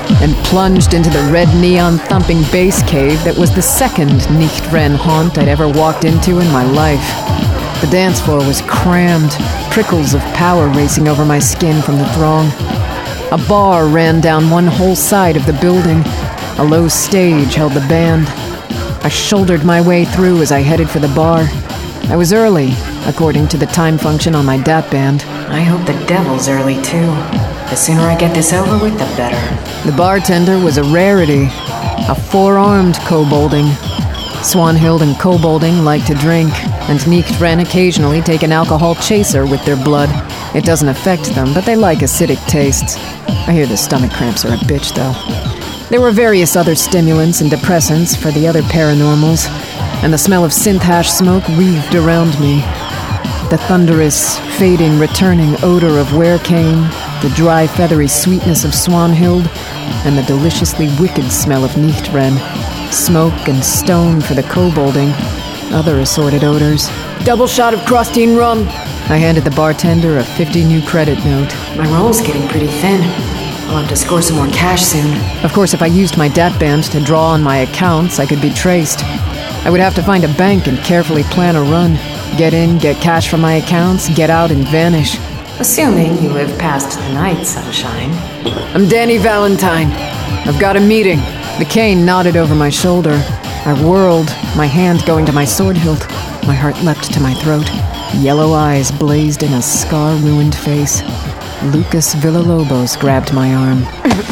and plunged into the red neon-thumping bass cave that was the second Nicht-Ren haunt I'd ever walked into in my life. The dance floor was crammed, prickles of power racing over my skin from the throng. A bar ran down one whole side of the building. A low stage held the band. I shouldered my way through as I headed for the bar. I was early, according to the time function on my D A T band. I hope the devil's early, too. The sooner I get this over with, the better. The bartender was a rarity, a four-armed kobolding. Swanhild and kobolding like to drink, and Nicht-Ren occasionally take an alcohol chaser with their blood. It doesn't affect them, but they like acidic tastes. I hear the stomach cramps are a bitch, though. There were various other stimulants and depressants for the other paranormals, and the smell of synth hash smoke wreathed around me. The thunderous, fading, returning odor of werecane, the dry, feathery sweetness of Swanhild, and the deliciously wicked smell of Nicht-Ren. Smoke and stone for the kobolding, other assorted odors. Double shot of Crostine rum. I handed the bartender a fifty new credit note. My roll's getting pretty thin. I'll have to score some more cash soon. Of course, if I used my D A T band to draw on my accounts, I could be traced. I would have to find a bank and carefully plan a run. Get in, get cash from my accounts, get out and vanish. Assuming you live past the night, sunshine. I'm Danny Valentine. I've got a meeting. The cane nodded over my shoulder. I whirled, my hand going to my sword hilt. My heart leapt to my throat. Yellow eyes blazed in a scar-ruined face. Lucas Villalobos grabbed my arm.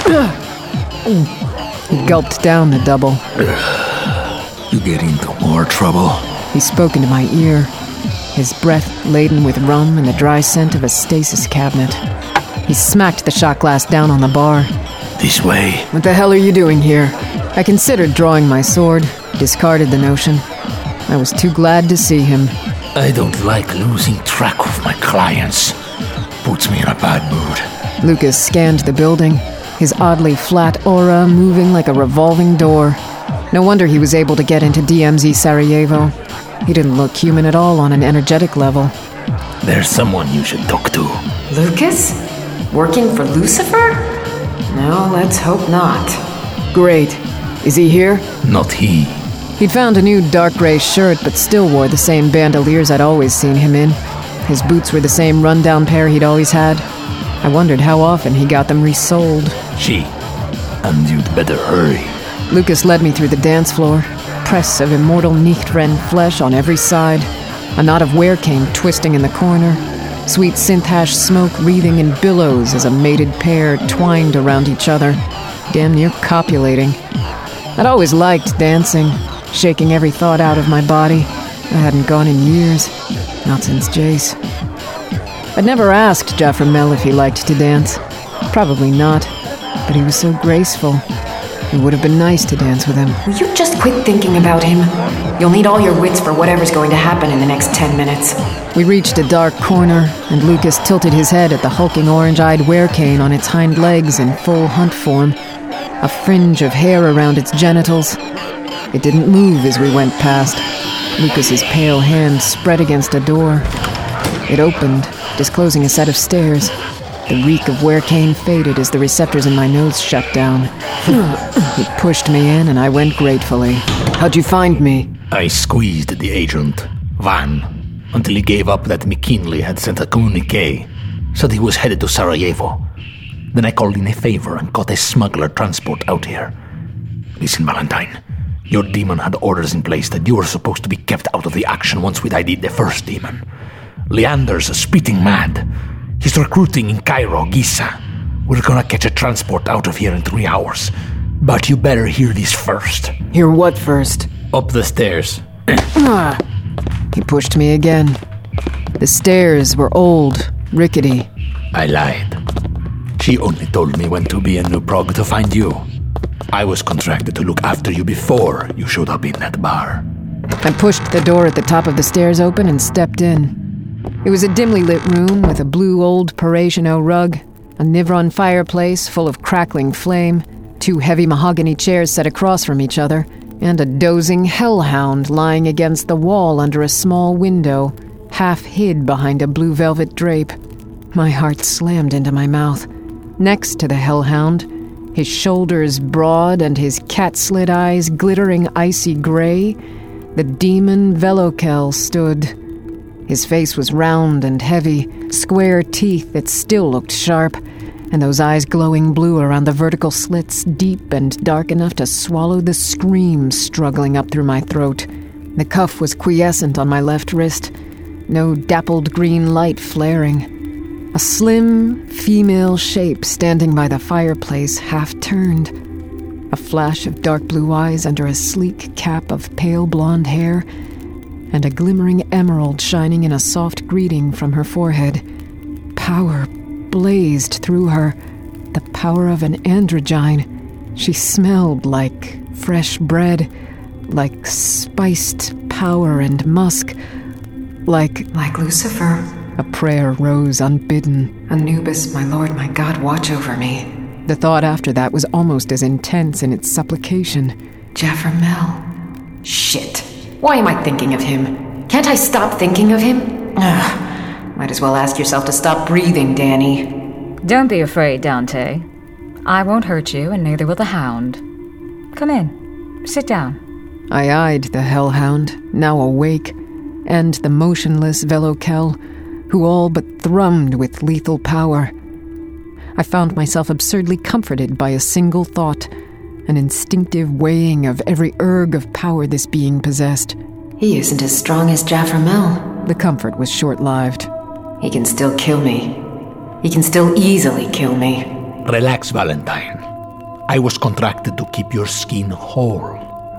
He gulped down the double. You get into more trouble. He spoke into my ear, his breath laden with rum and the dry scent of a stasis cabinet. He smacked the shot glass down on the bar. This way. What the hell are you doing here? I considered drawing my sword, discarded the notion. I was too glad to see him. I don't like losing track of my clients. Puts me in a bad mood. Lucas scanned the building, his oddly flat aura moving like a revolving door. No wonder he was able to get into D M Z Sarajevo. He didn't look human at all on an energetic level. There's someone you should talk to. Lucas? Working for Lucifer? No, let's hope not. Great. Is he here? Not he. He'd found a new dark gray shirt, but still wore the same bandoliers I'd always seen him in. His boots were the same rundown pair he'd always had. I wondered how often he got them resoled. She. And you'd better hurry. Lucas led me through the dance floor. Press of immortal Nicht-Ren flesh on every side. A knot of werecane twisting in the corner. Sweet synth hash smoke wreathing in billows as a mated pair twined around each other. Damn near copulating. I'd always liked dancing, shaking every thought out of my body. I hadn't gone in years. Not since Jace. I'd never asked Jaframel if he liked to dance. Probably not. But he was so graceful. It would have been nice to dance with him. Will you just quit thinking about him? You'll need all your wits for whatever's going to happen in the next ten minutes. We reached a dark corner, and Lucas tilted his head at the hulking orange-eyed werecane on its hind legs in full hunt form. A fringe of hair around its genitals. It didn't move as we went past. Lucas's pale hand spread against a door. It opened, disclosing a set of stairs. The reek of werecane faded as the receptors in my nose shut down. He pushed me in, and I went gratefully. How'd you find me? I squeezed the agent, Van, until he gave up that McKinley had sent a communique. Said he was headed to Sarajevo. Then I called in a favor and got a smuggler transport out here. Listen, Valentine. Your demon had orders in place that you were supposed to be kept out of the action once we'd ID'd the first demon. Leander's spitting mad. He's recruiting in Cairo, Giza. We're gonna catch a transport out of here in three hours. But you better hear this first. Hear what first? Up the stairs. He pushed me again. The stairs were old, rickety. I lied. She only told me when to be in New Prague to find you. I was contracted to look after you before you showed up in that bar. I pushed the door at the top of the stairs open and stepped in. It was a dimly lit room with a blue old Parisiano rug, a Nivron fireplace full of crackling flame, two heavy mahogany chairs set across from each other, and a dozing hellhound lying against the wall under a small window, half hid behind a blue velvet drape. My heart slammed into my mouth. Next to the hellhound, his shoulders broad and his cat-slit eyes glittering icy gray, the demon Velokel stood. His face was round and heavy, square teeth that still looked sharp, and those eyes glowing blue around the vertical slits, deep and dark enough to swallow the scream struggling up through my throat. The cuff was quiescent on my left wrist, no dappled green light flaring. A slim, female shape standing by the fireplace, half-turned. A flash of dark blue eyes under a sleek cap of pale blonde hair, and a glimmering emerald shining in a soft greeting from her forehead. Power blazed through her, the power of an androgyne. She smelled like fresh bread, like spiced power and musk, like... Like Lucifer. A prayer rose unbidden. Anubis, my lord, my god, watch over me. The thought after that was almost as intense in its supplication. Jaffremel. Shit. Why am I thinking of him? Can't I stop thinking of him? Ugh. Might as well ask yourself to stop breathing, Danny. Don't be afraid, Dante. I won't hurt you, and neither will the hound. Come in. Sit down. I eyed the hellhound, now awake, and the motionless Velokel, who all but thrummed with lethal power. I found myself absurdly comforted by a single thought, an instinctive weighing of every erg of power this being possessed. He isn't as strong as Jaffremel. The comfort was short-lived. He can still kill me. He can still easily kill me. Relax, Valentine. I was contracted to keep your skin whole.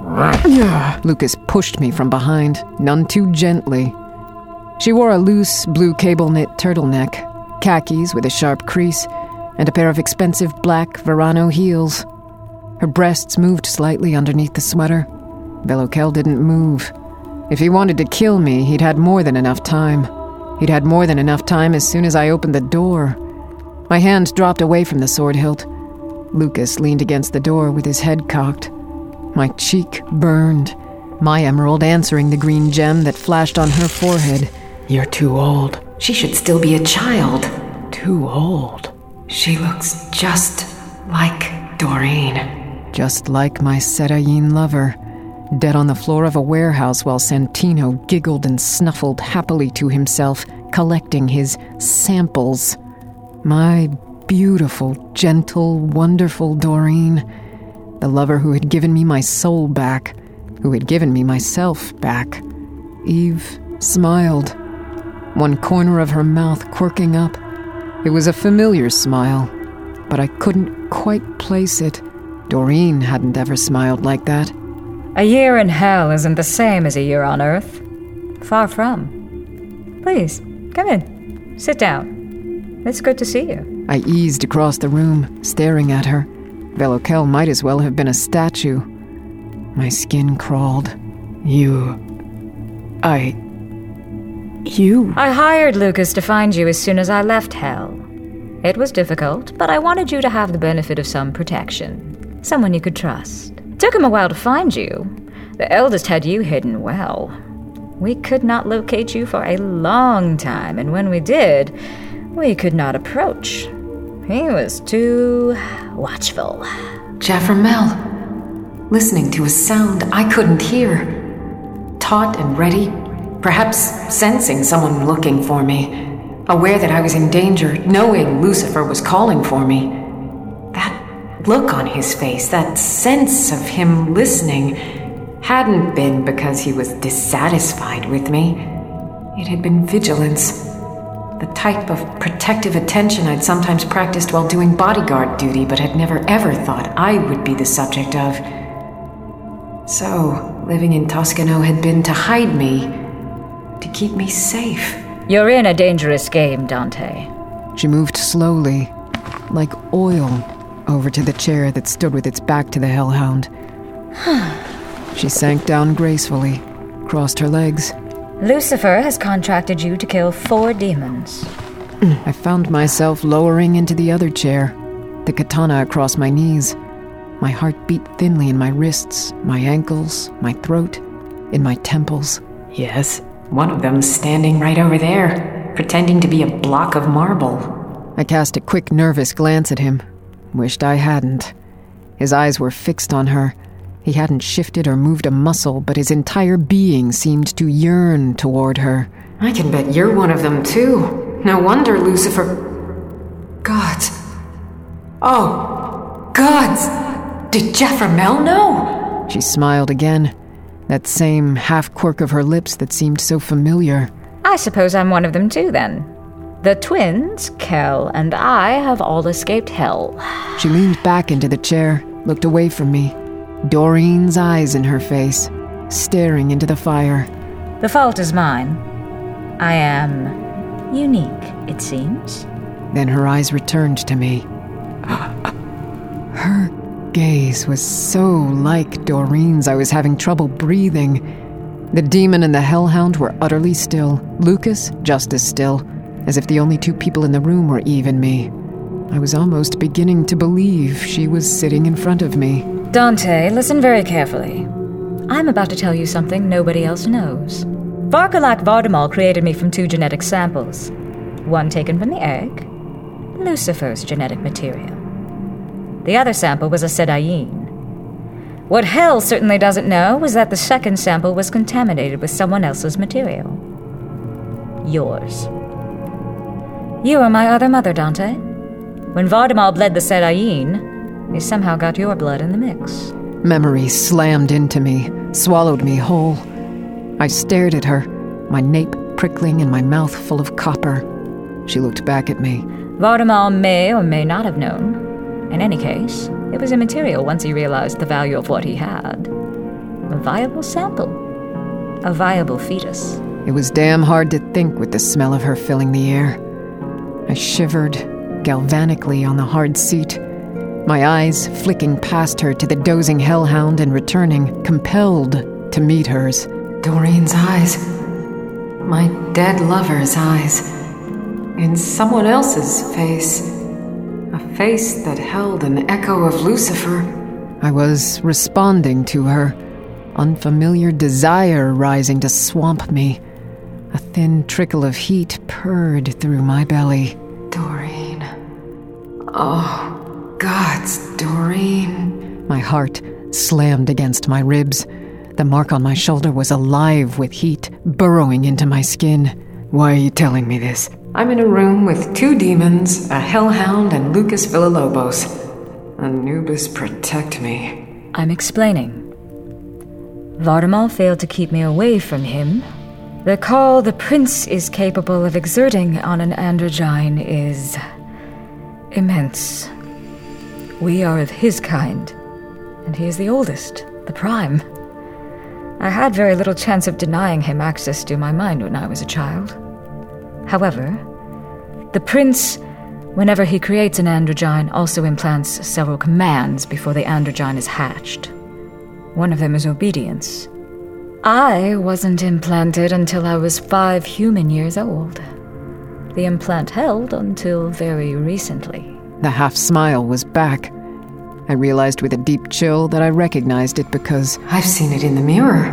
Lucas pushed me from behind, none too gently. She wore a loose, blue cable-knit turtleneck, khakis with a sharp crease, and a pair of expensive black Verano heels. Her breasts moved slightly underneath the sweater. Velokel didn't move. If he wanted to kill me, he'd had more than enough time. He'd had more than enough time as soon as I opened the door. My hand dropped away from the sword hilt. Lucas leaned against the door with his head cocked. My cheek burned, my emerald answering the green gem that flashed on her forehead. You're too old. She should still be a child. Too old. She looks just like Doreen. Just like my Serayin lover, dead on the floor of a warehouse while Santino giggled and snuffled happily to himself, collecting his samples. My beautiful, gentle, wonderful Doreen, the lover who had given me my soul back, who had given me myself back. Eve smiled, one corner of her mouth quirking up. It was a familiar smile, but I couldn't quite place it. Doreen hadn't ever smiled like that. A year in hell isn't the same as a year on Earth. Far from. Please, come in. Sit down. It's good to see you. I eased across the room, staring at her. Velokel might as well have been a statue. My skin crawled. You... I... You... I hired Lucas to find you as soon as I left hell. It was difficult, but I wanted you to have the benefit of some protection. Someone you could trust. Took him a while to find you. The eldest had you hidden well. We could not locate you for a long time, and when we did, we could not approach. He was too watchful. Jaffremel, listening to a sound I couldn't hear. Taut and ready, perhaps sensing someone looking for me. Aware that I was in danger, knowing Lucifer was calling for me. That look on his face, that sense of him listening, hadn't been because he was dissatisfied with me. It had been vigilance. The type of protective attention I'd sometimes practiced while doing bodyguard duty, but had never ever thought I would be the subject of. So, living in Toscano had been to hide me, to keep me safe. You're in a dangerous game, Dante. She moved slowly, like oil, over to the chair that stood with its back to the hellhound. She sank down gracefully, crossed her legs. Lucifer has contracted you to kill four demons. I found myself lowering into the other chair, the katana across my knees. My heart beat thinly in my wrists, my ankles, my throat, in my temples. Yes? One of them standing right over there, pretending to be a block of marble. I cast a quick, nervous glance at him. Wished I hadn't. His eyes were fixed on her. He hadn't shifted or moved a muscle, but his entire being seemed to yearn toward her. I can bet you're one of them, too. No wonder Lucifer... Gods. Oh, gods! Did Jeffremel know? She smiled again, that same half-quirk of her lips that seemed so familiar. I suppose I'm one of them too, then. The twins, Kel and I, have all escaped hell. She leaned back into the chair, looked away from me. Doreen's eyes in her face, staring into the fire. The fault is mine. I am unique, it seems. Then her eyes returned to me. Her gaze was so like Doreen's I was having trouble breathing. The demon and the hellhound were utterly still. Lucas just as still, as if the only two people in the room were Eve and me. I was almost beginning to believe she was sitting in front of me. Dante, listen very carefully. I'm about to tell you something nobody else knows. Varkalak Vardamal created me from two genetic samples. One taken from the egg, Lucifer's genetic material. The other sample was a Sedaiin. What Hell certainly doesn't know was that the second sample was contaminated with someone else's material. Yours. You are my other mother, Dante. When Vardamal bled the Sedaiin, he somehow got your blood in the mix. Memory slammed into me, swallowed me whole. I stared at her, my nape prickling and my mouth full of copper. She looked back at me. Vardamal may or may not have known. In any case, it was immaterial once he realized the value of what he had. A viable sample. A viable fetus. It was damn hard to think with the smell of her filling the air. I shivered galvanically on the hard seat, my eyes flicking past her to the dozing hellhound and returning, compelled to meet hers. Doreen's eyes. My dead lover's eyes. In someone else's face. A face that held an echo of Lucifer. I was responding to her, unfamiliar desire rising to swamp me. A thin trickle of heat purred through my belly. Doreen. Oh, gods, Doreen. My heart slammed against my ribs. The mark on my shoulder was alive with heat, burrowing into my skin. Why are you telling me this? I'm in a room with two demons, a hellhound, and Lucas Villalobos. Anubis, protect me. I'm explaining. Vardamal failed to keep me away from him. The call the prince is capable of exerting on an androgyne is immense. We are of his kind, and he is the oldest, the prime. I had very little chance of denying him access to my mind when I was a child. However, the prince, whenever he creates an androgyne, also implants several commands before the androgyne is hatched. One of them is obedience. I wasn't implanted until I was five human years old. The implant held until very recently. The half-smile was back. I realized with a deep chill that I recognized it because... I've seen it in the mirror.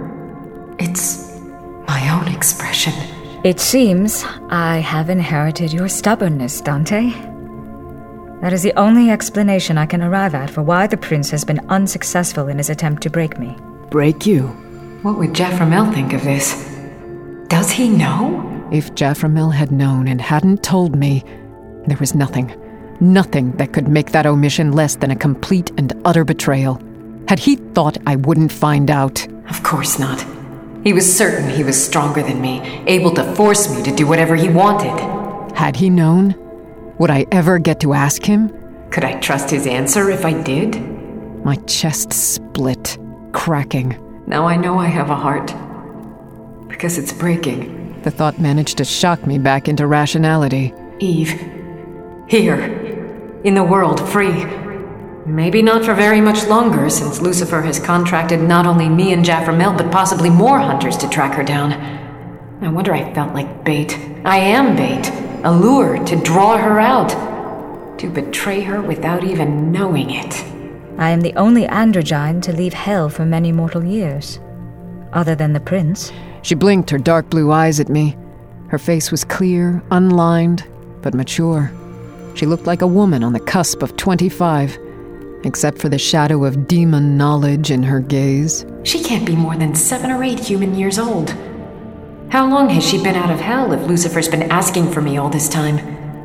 It's my own expression. It seems I have inherited your stubbornness, Dante. That is the only explanation I can arrive at for why the prince has been unsuccessful in his attempt to break me. Break you? What would Jeffremel think of this? Does he know? If Jeffremel had known and hadn't told me, there was nothing, nothing that could make that omission less than a complete and utter betrayal. Had he thought I wouldn't find out? Of course not. He was certain he was stronger than me, able to force me to do whatever he wanted. Had he known? Would I ever get to ask him? Could I trust his answer if I did? My chest split, cracking. Now I know I have a heart. Because it's breaking. The thought managed to shock me back into rationality. Eve. Here. In the world, free. Maybe not for very much longer, since Lucifer has contracted not only me and Jeffremel, but possibly more hunters to track her down. I wonder I felt like bait. I am bait. A lure to draw her out. To betray her without even knowing it. I am the only androgyne to leave hell for many mortal years. Other than the prince. She blinked her dark blue eyes at me. Her face was clear, unlined, but mature. She looked like a woman on the cusp of twenty-five. except for the shadow of demon knowledge in her gaze. She can't be more than seven or eight human years old. How long has she been out of hell if Lucifer's been asking for me all this time?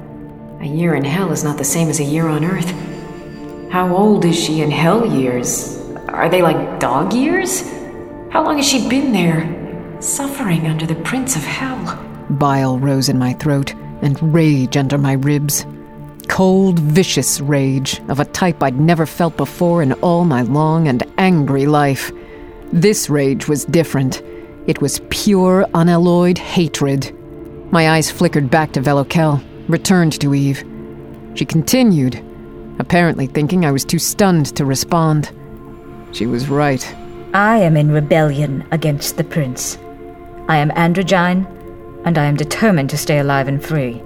A year in hell is not the same as a year on Earth. How old is she in hell years? Are they like dog years? How long has she been there, suffering under the Prince of Hell? Bile rose in my throat and rage under my ribs. Cold, vicious rage of a type I'd never felt before in all my long and angry life. This rage was different. It was pure, unalloyed hatred. My eyes flickered back to Velokel, returned to Eve. She continued, apparently thinking I was too stunned to respond. She was right. I am in rebellion against the prince. I am androgyne, and I am determined to stay alive and free.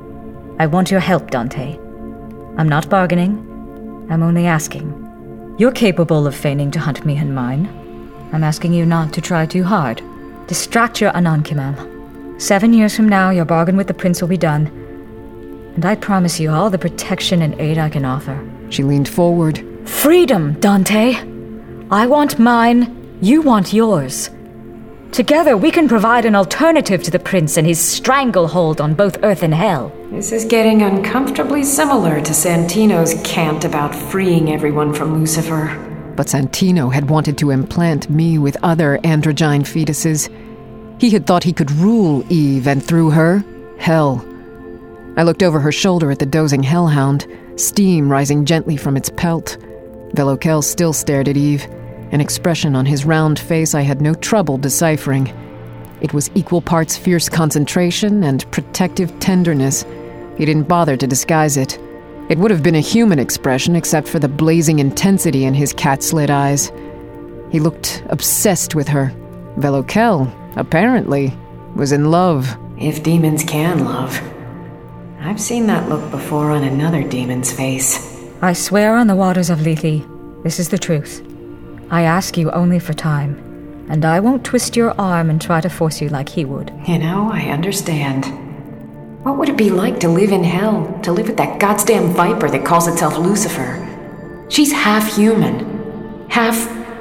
I want your help, Dante. I'm not bargaining. I'm only asking. You're capable of feigning to hunt me and mine. I'm asking you not to try too hard. Distract your Anankimal. Seven years from now, your bargain with the prince will be done, and I promise you all the protection and aid I can offer. She leaned forward. Freedom, Dante! I want mine, you want yours. Together we can provide an alternative to the prince and his stranglehold on both Earth and Hell. This is getting uncomfortably similar to Santino's cant about freeing everyone from Lucifer. But Santino had wanted to implant me with other androgyne fetuses. He had thought he could rule Eve, and through her, Hell. I looked over her shoulder at the dozing hellhound, steam rising gently from its pelt. Velokel still stared at Eve, an expression on his round face I had no trouble deciphering. It was equal parts fierce concentration and protective tenderness. He didn't bother to disguise it. It would have been a human expression except for the blazing intensity in his cat-slit eyes. He looked obsessed with her. Velokel, apparently, was in love. If demons can love. I've seen that look before on another demon's face. I swear on the waters of Lethe, this is the truth. I ask you only for time, and I won't twist your arm and try to force you like he would. You know, I understand. What would it be like to live in hell, to live with that goddamn viper that calls itself Lucifer? She's half human, half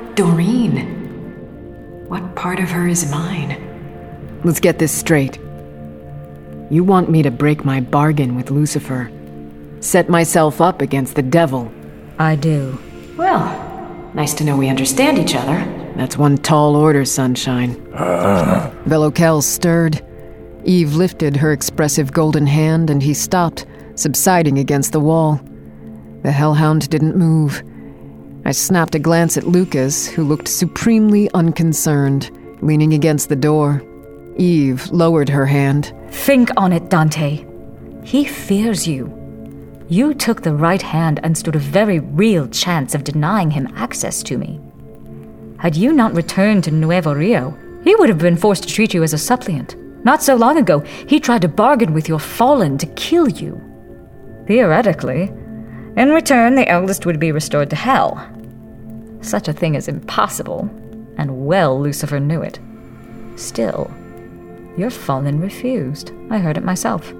Doreen. What part of her is mine? Let's get this straight. You want me to break my bargain with Lucifer, set myself up against the devil? I do. Well, nice to know we understand each other. That's one tall order, Sunshine. Uh. Velokel stirred. Eve lifted her expressive golden hand, and he stopped, subsiding against the wall. The hellhound didn't move. I snapped a glance at Lucas, who looked supremely unconcerned, leaning against the door. Eve lowered her hand. Think on it, Dante. He fears you. You took the right hand and stood a very real chance of denying him access to me. Had you not returned to Nuevo Rio, he would have been forced to treat you as a suppliant. Not so long ago, he tried to bargain with your fallen to kill you. Theoretically, in return, the eldest would be restored to hell. Such a thing is impossible, and well Lucifer knew it. Still, your fallen refused. I heard it myself.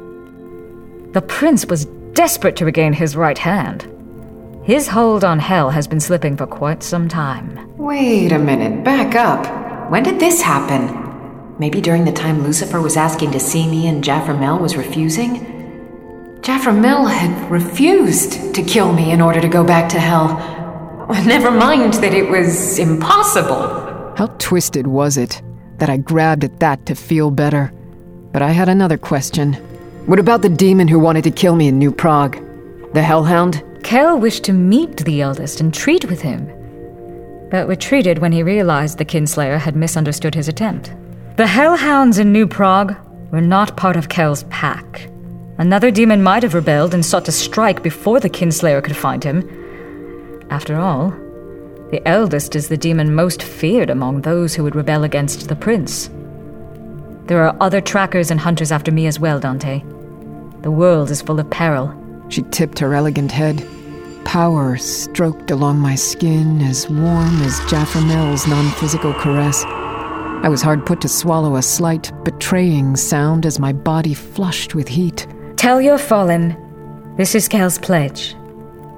The prince was desperate to regain his right hand. His hold on hell has been slipping for quite some time. Wait a minute, back up. When did this happen? Maybe during the time Lucifer was asking to see me and Jaffremel was refusing? Jaffremel had refused to kill me in order to go back to hell. Never mind that it was impossible. How twisted was it that I grabbed at that to feel better? But I had another question. What about the demon who wanted to kill me in New Prague? The hellhound? Kel wished to meet the eldest and treat with him, but retreated when he realized the Kinslayer had misunderstood his attempt. The hellhounds in New Prague were not part of Kel's pack. Another demon might have rebelled and sought to strike before the Kinslayer could find him. After all, the eldest is the demon most feared among those who would rebel against the prince. There are other trackers and hunters after me as well, Dante. The world is full of peril. She tipped her elegant head. Power stroked along my skin, as warm as Jaffremel's non-physical caress. I was hard put to swallow a slight, betraying sound as my body flushed with heat. Tell your fallen, this is Kel's pledge.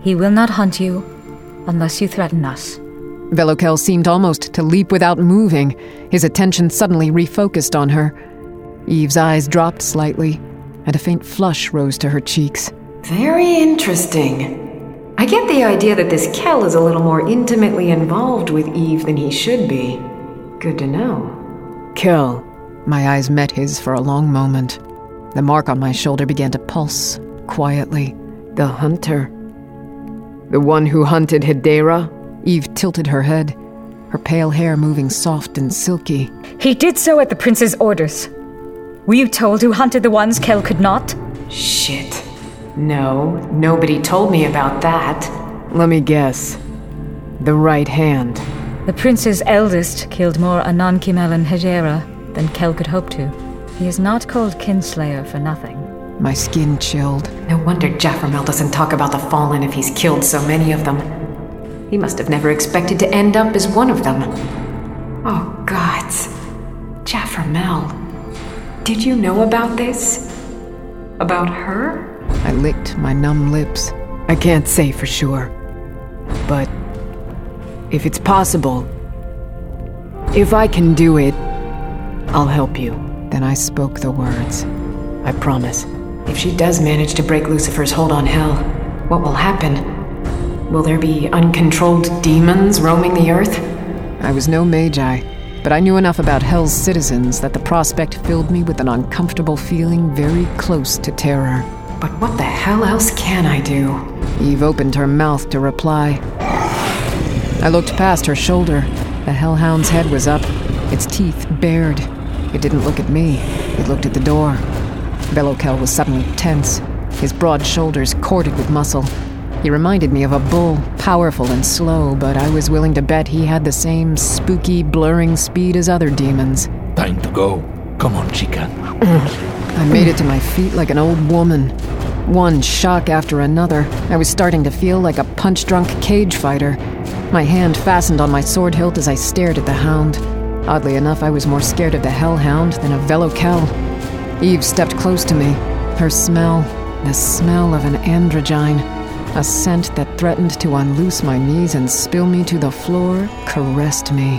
He will not hunt you unless you threaten us. Velokel seemed almost to leap without moving, his attention suddenly refocused on her. Eve's eyes dropped slightly, and a faint flush rose to her cheeks. Very interesting. I get the idea that this Kel is a little more intimately involved with Eve than he should be. Good to know. Kel. My eyes met his for a long moment. The mark on my shoulder began to pulse, quietly. The hunter. The one who hunted Hedera? Eve tilted her head, her pale hair moving soft and silky. He did so at the prince's orders. Were you told who hunted the ones Kel could not? Shit. No, nobody told me about that. Let me guess. The right hand. The prince's eldest killed more Annan-Kimmel and Hedera than Kel could hope to. He is not called Kinslayer for nothing. My skin chilled. No wonder Jaframel doesn't talk about the Fallen if he's killed so many of them. He must have never expected to end up as one of them. Oh, gods. Jaframel. Did you know about this? About her? I licked my numb lips. I can't say for sure. But if it's possible, if I can do it, I'll help you. Then I spoke the words. I promise. If she does manage to break Lucifer's hold on Hell, what will happen? Will there be uncontrolled demons roaming the earth? I was no magi, but I knew enough about Hell's citizens that the prospect filled me with an uncomfortable feeling very close to terror. But what the hell else can I do? Eve opened her mouth to reply. I looked past her shoulder. The hellhound's head was up, its teeth bared. It didn't look at me. It looked at the door. Velokel was suddenly tense, his broad shoulders corded with muscle. He reminded me of a bull, powerful and slow, but I was willing to bet he had the same spooky, blurring speed as other demons. Time to go. Come on, chica. I made it to my feet like an old woman. One shock after another, I was starting to feel like a punch-drunk cage fighter. My hand fastened on my sword hilt as I stared at the hound. Oddly enough, I was more scared of the hellhound than of Velokel. Eve stepped close to me. Her smell, the smell of an androgyne, a scent that threatened to unloose my knees and spill me to the floor, caressed me.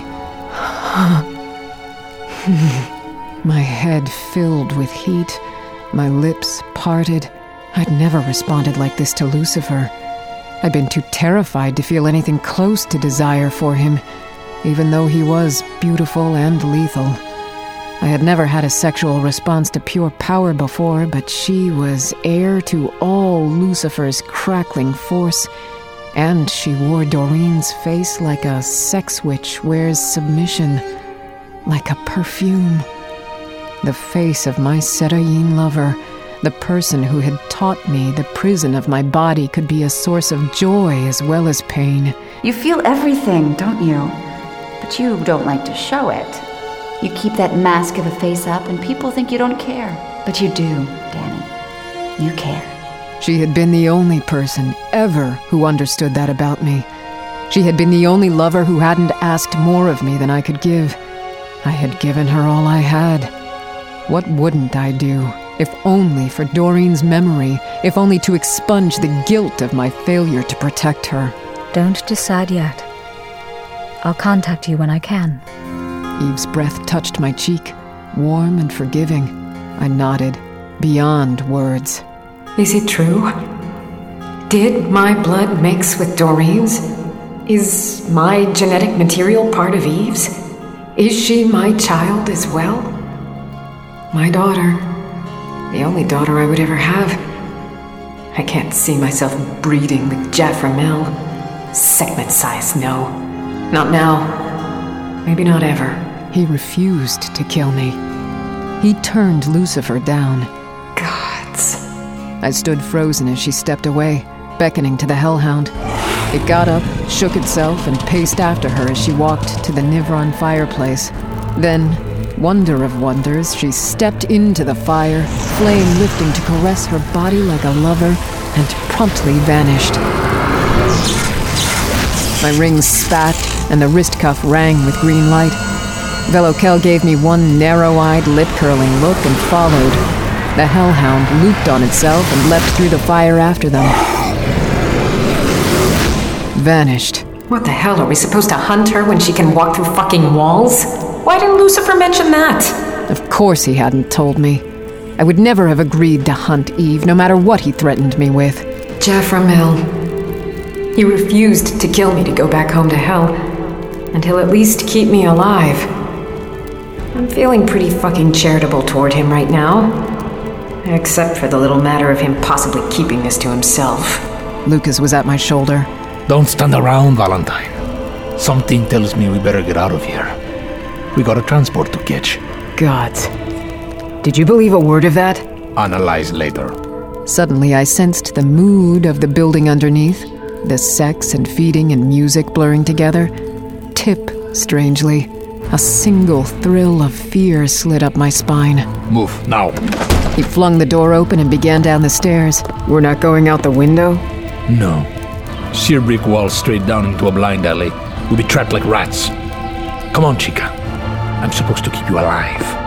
My head filled with heat, my lips parted. I'd never responded like this to Lucifer. I'd been too terrified to feel anything close to desire for him, even though he was beautiful and lethal. I had never had a sexual response to pure power before, but she was heir to all Lucifer's crackling force, and she wore Doreen's face like a sex witch wears submission, like a perfume. The face of my Serayin lover, the person who had taught me the prison of my body could be a source of joy as well as pain. You feel everything, don't you? But you don't like to show it. You keep that mask of a face up and people think you don't care. But you do, Danny. You care. She had been the only person ever who understood that about me. She had been the only lover who hadn't asked more of me than I could give. I had given her all I had. What wouldn't I do, if only for Doreen's memory, if only to expunge the guilt of my failure to protect her? Don't decide yet. I'll contact you when I can. Eve's breath touched my cheek, warm and forgiving. I nodded, beyond words. Is it true? Did my blood mix with Doreen's? Is my genetic material part of Eve's? Is she my child as well? My daughter. The only daughter I would ever have. I can't see myself breeding with Jaframel. Sekhmet size, no. Not now. Maybe not ever. He refused to kill me. He turned Lucifer down. Gods. I stood frozen as she stepped away, beckoning to the hellhound. It got up, shook itself, and paced after her as she walked to the Nivron fireplace. Then, wonder of wonders, she stepped into the fire, flame lifting to caress her body like a lover, and promptly vanished. My rings spat, and the wrist cuff rang with green light. Velokel gave me one narrow-eyed, lip-curling look and followed. The hellhound looped on itself and leapt through the fire after them. vanished. What the hell, are we supposed to hunt her when she can walk through fucking walls? Why didn't Lucifer mention that? Of course he hadn't told me. I would never have agreed to hunt Eve, no matter what he threatened me with. Jaframil. He refused to kill me to go back home to hell, and he'll at least keep me alive. I'm feeling pretty fucking charitable toward him right now. Except for the little matter of him possibly keeping this to himself. Lucas was at my shoulder. Don't stand around, Valentine. Something tells me we better get out of here. We got a transport to catch. Gods. Did you believe a word of that? Analyze later. Suddenly I sensed the mood of the building underneath, the sex and feeding and music blurring together. Tip, strangely. A single thrill of fear slid up my spine. Move, now. He flung the door open and began down the stairs. We're not going out the window? No. Sheer brick wall straight down into a blind alley. We'll be trapped like rats. Come on, Chica. I'm supposed to keep you alive.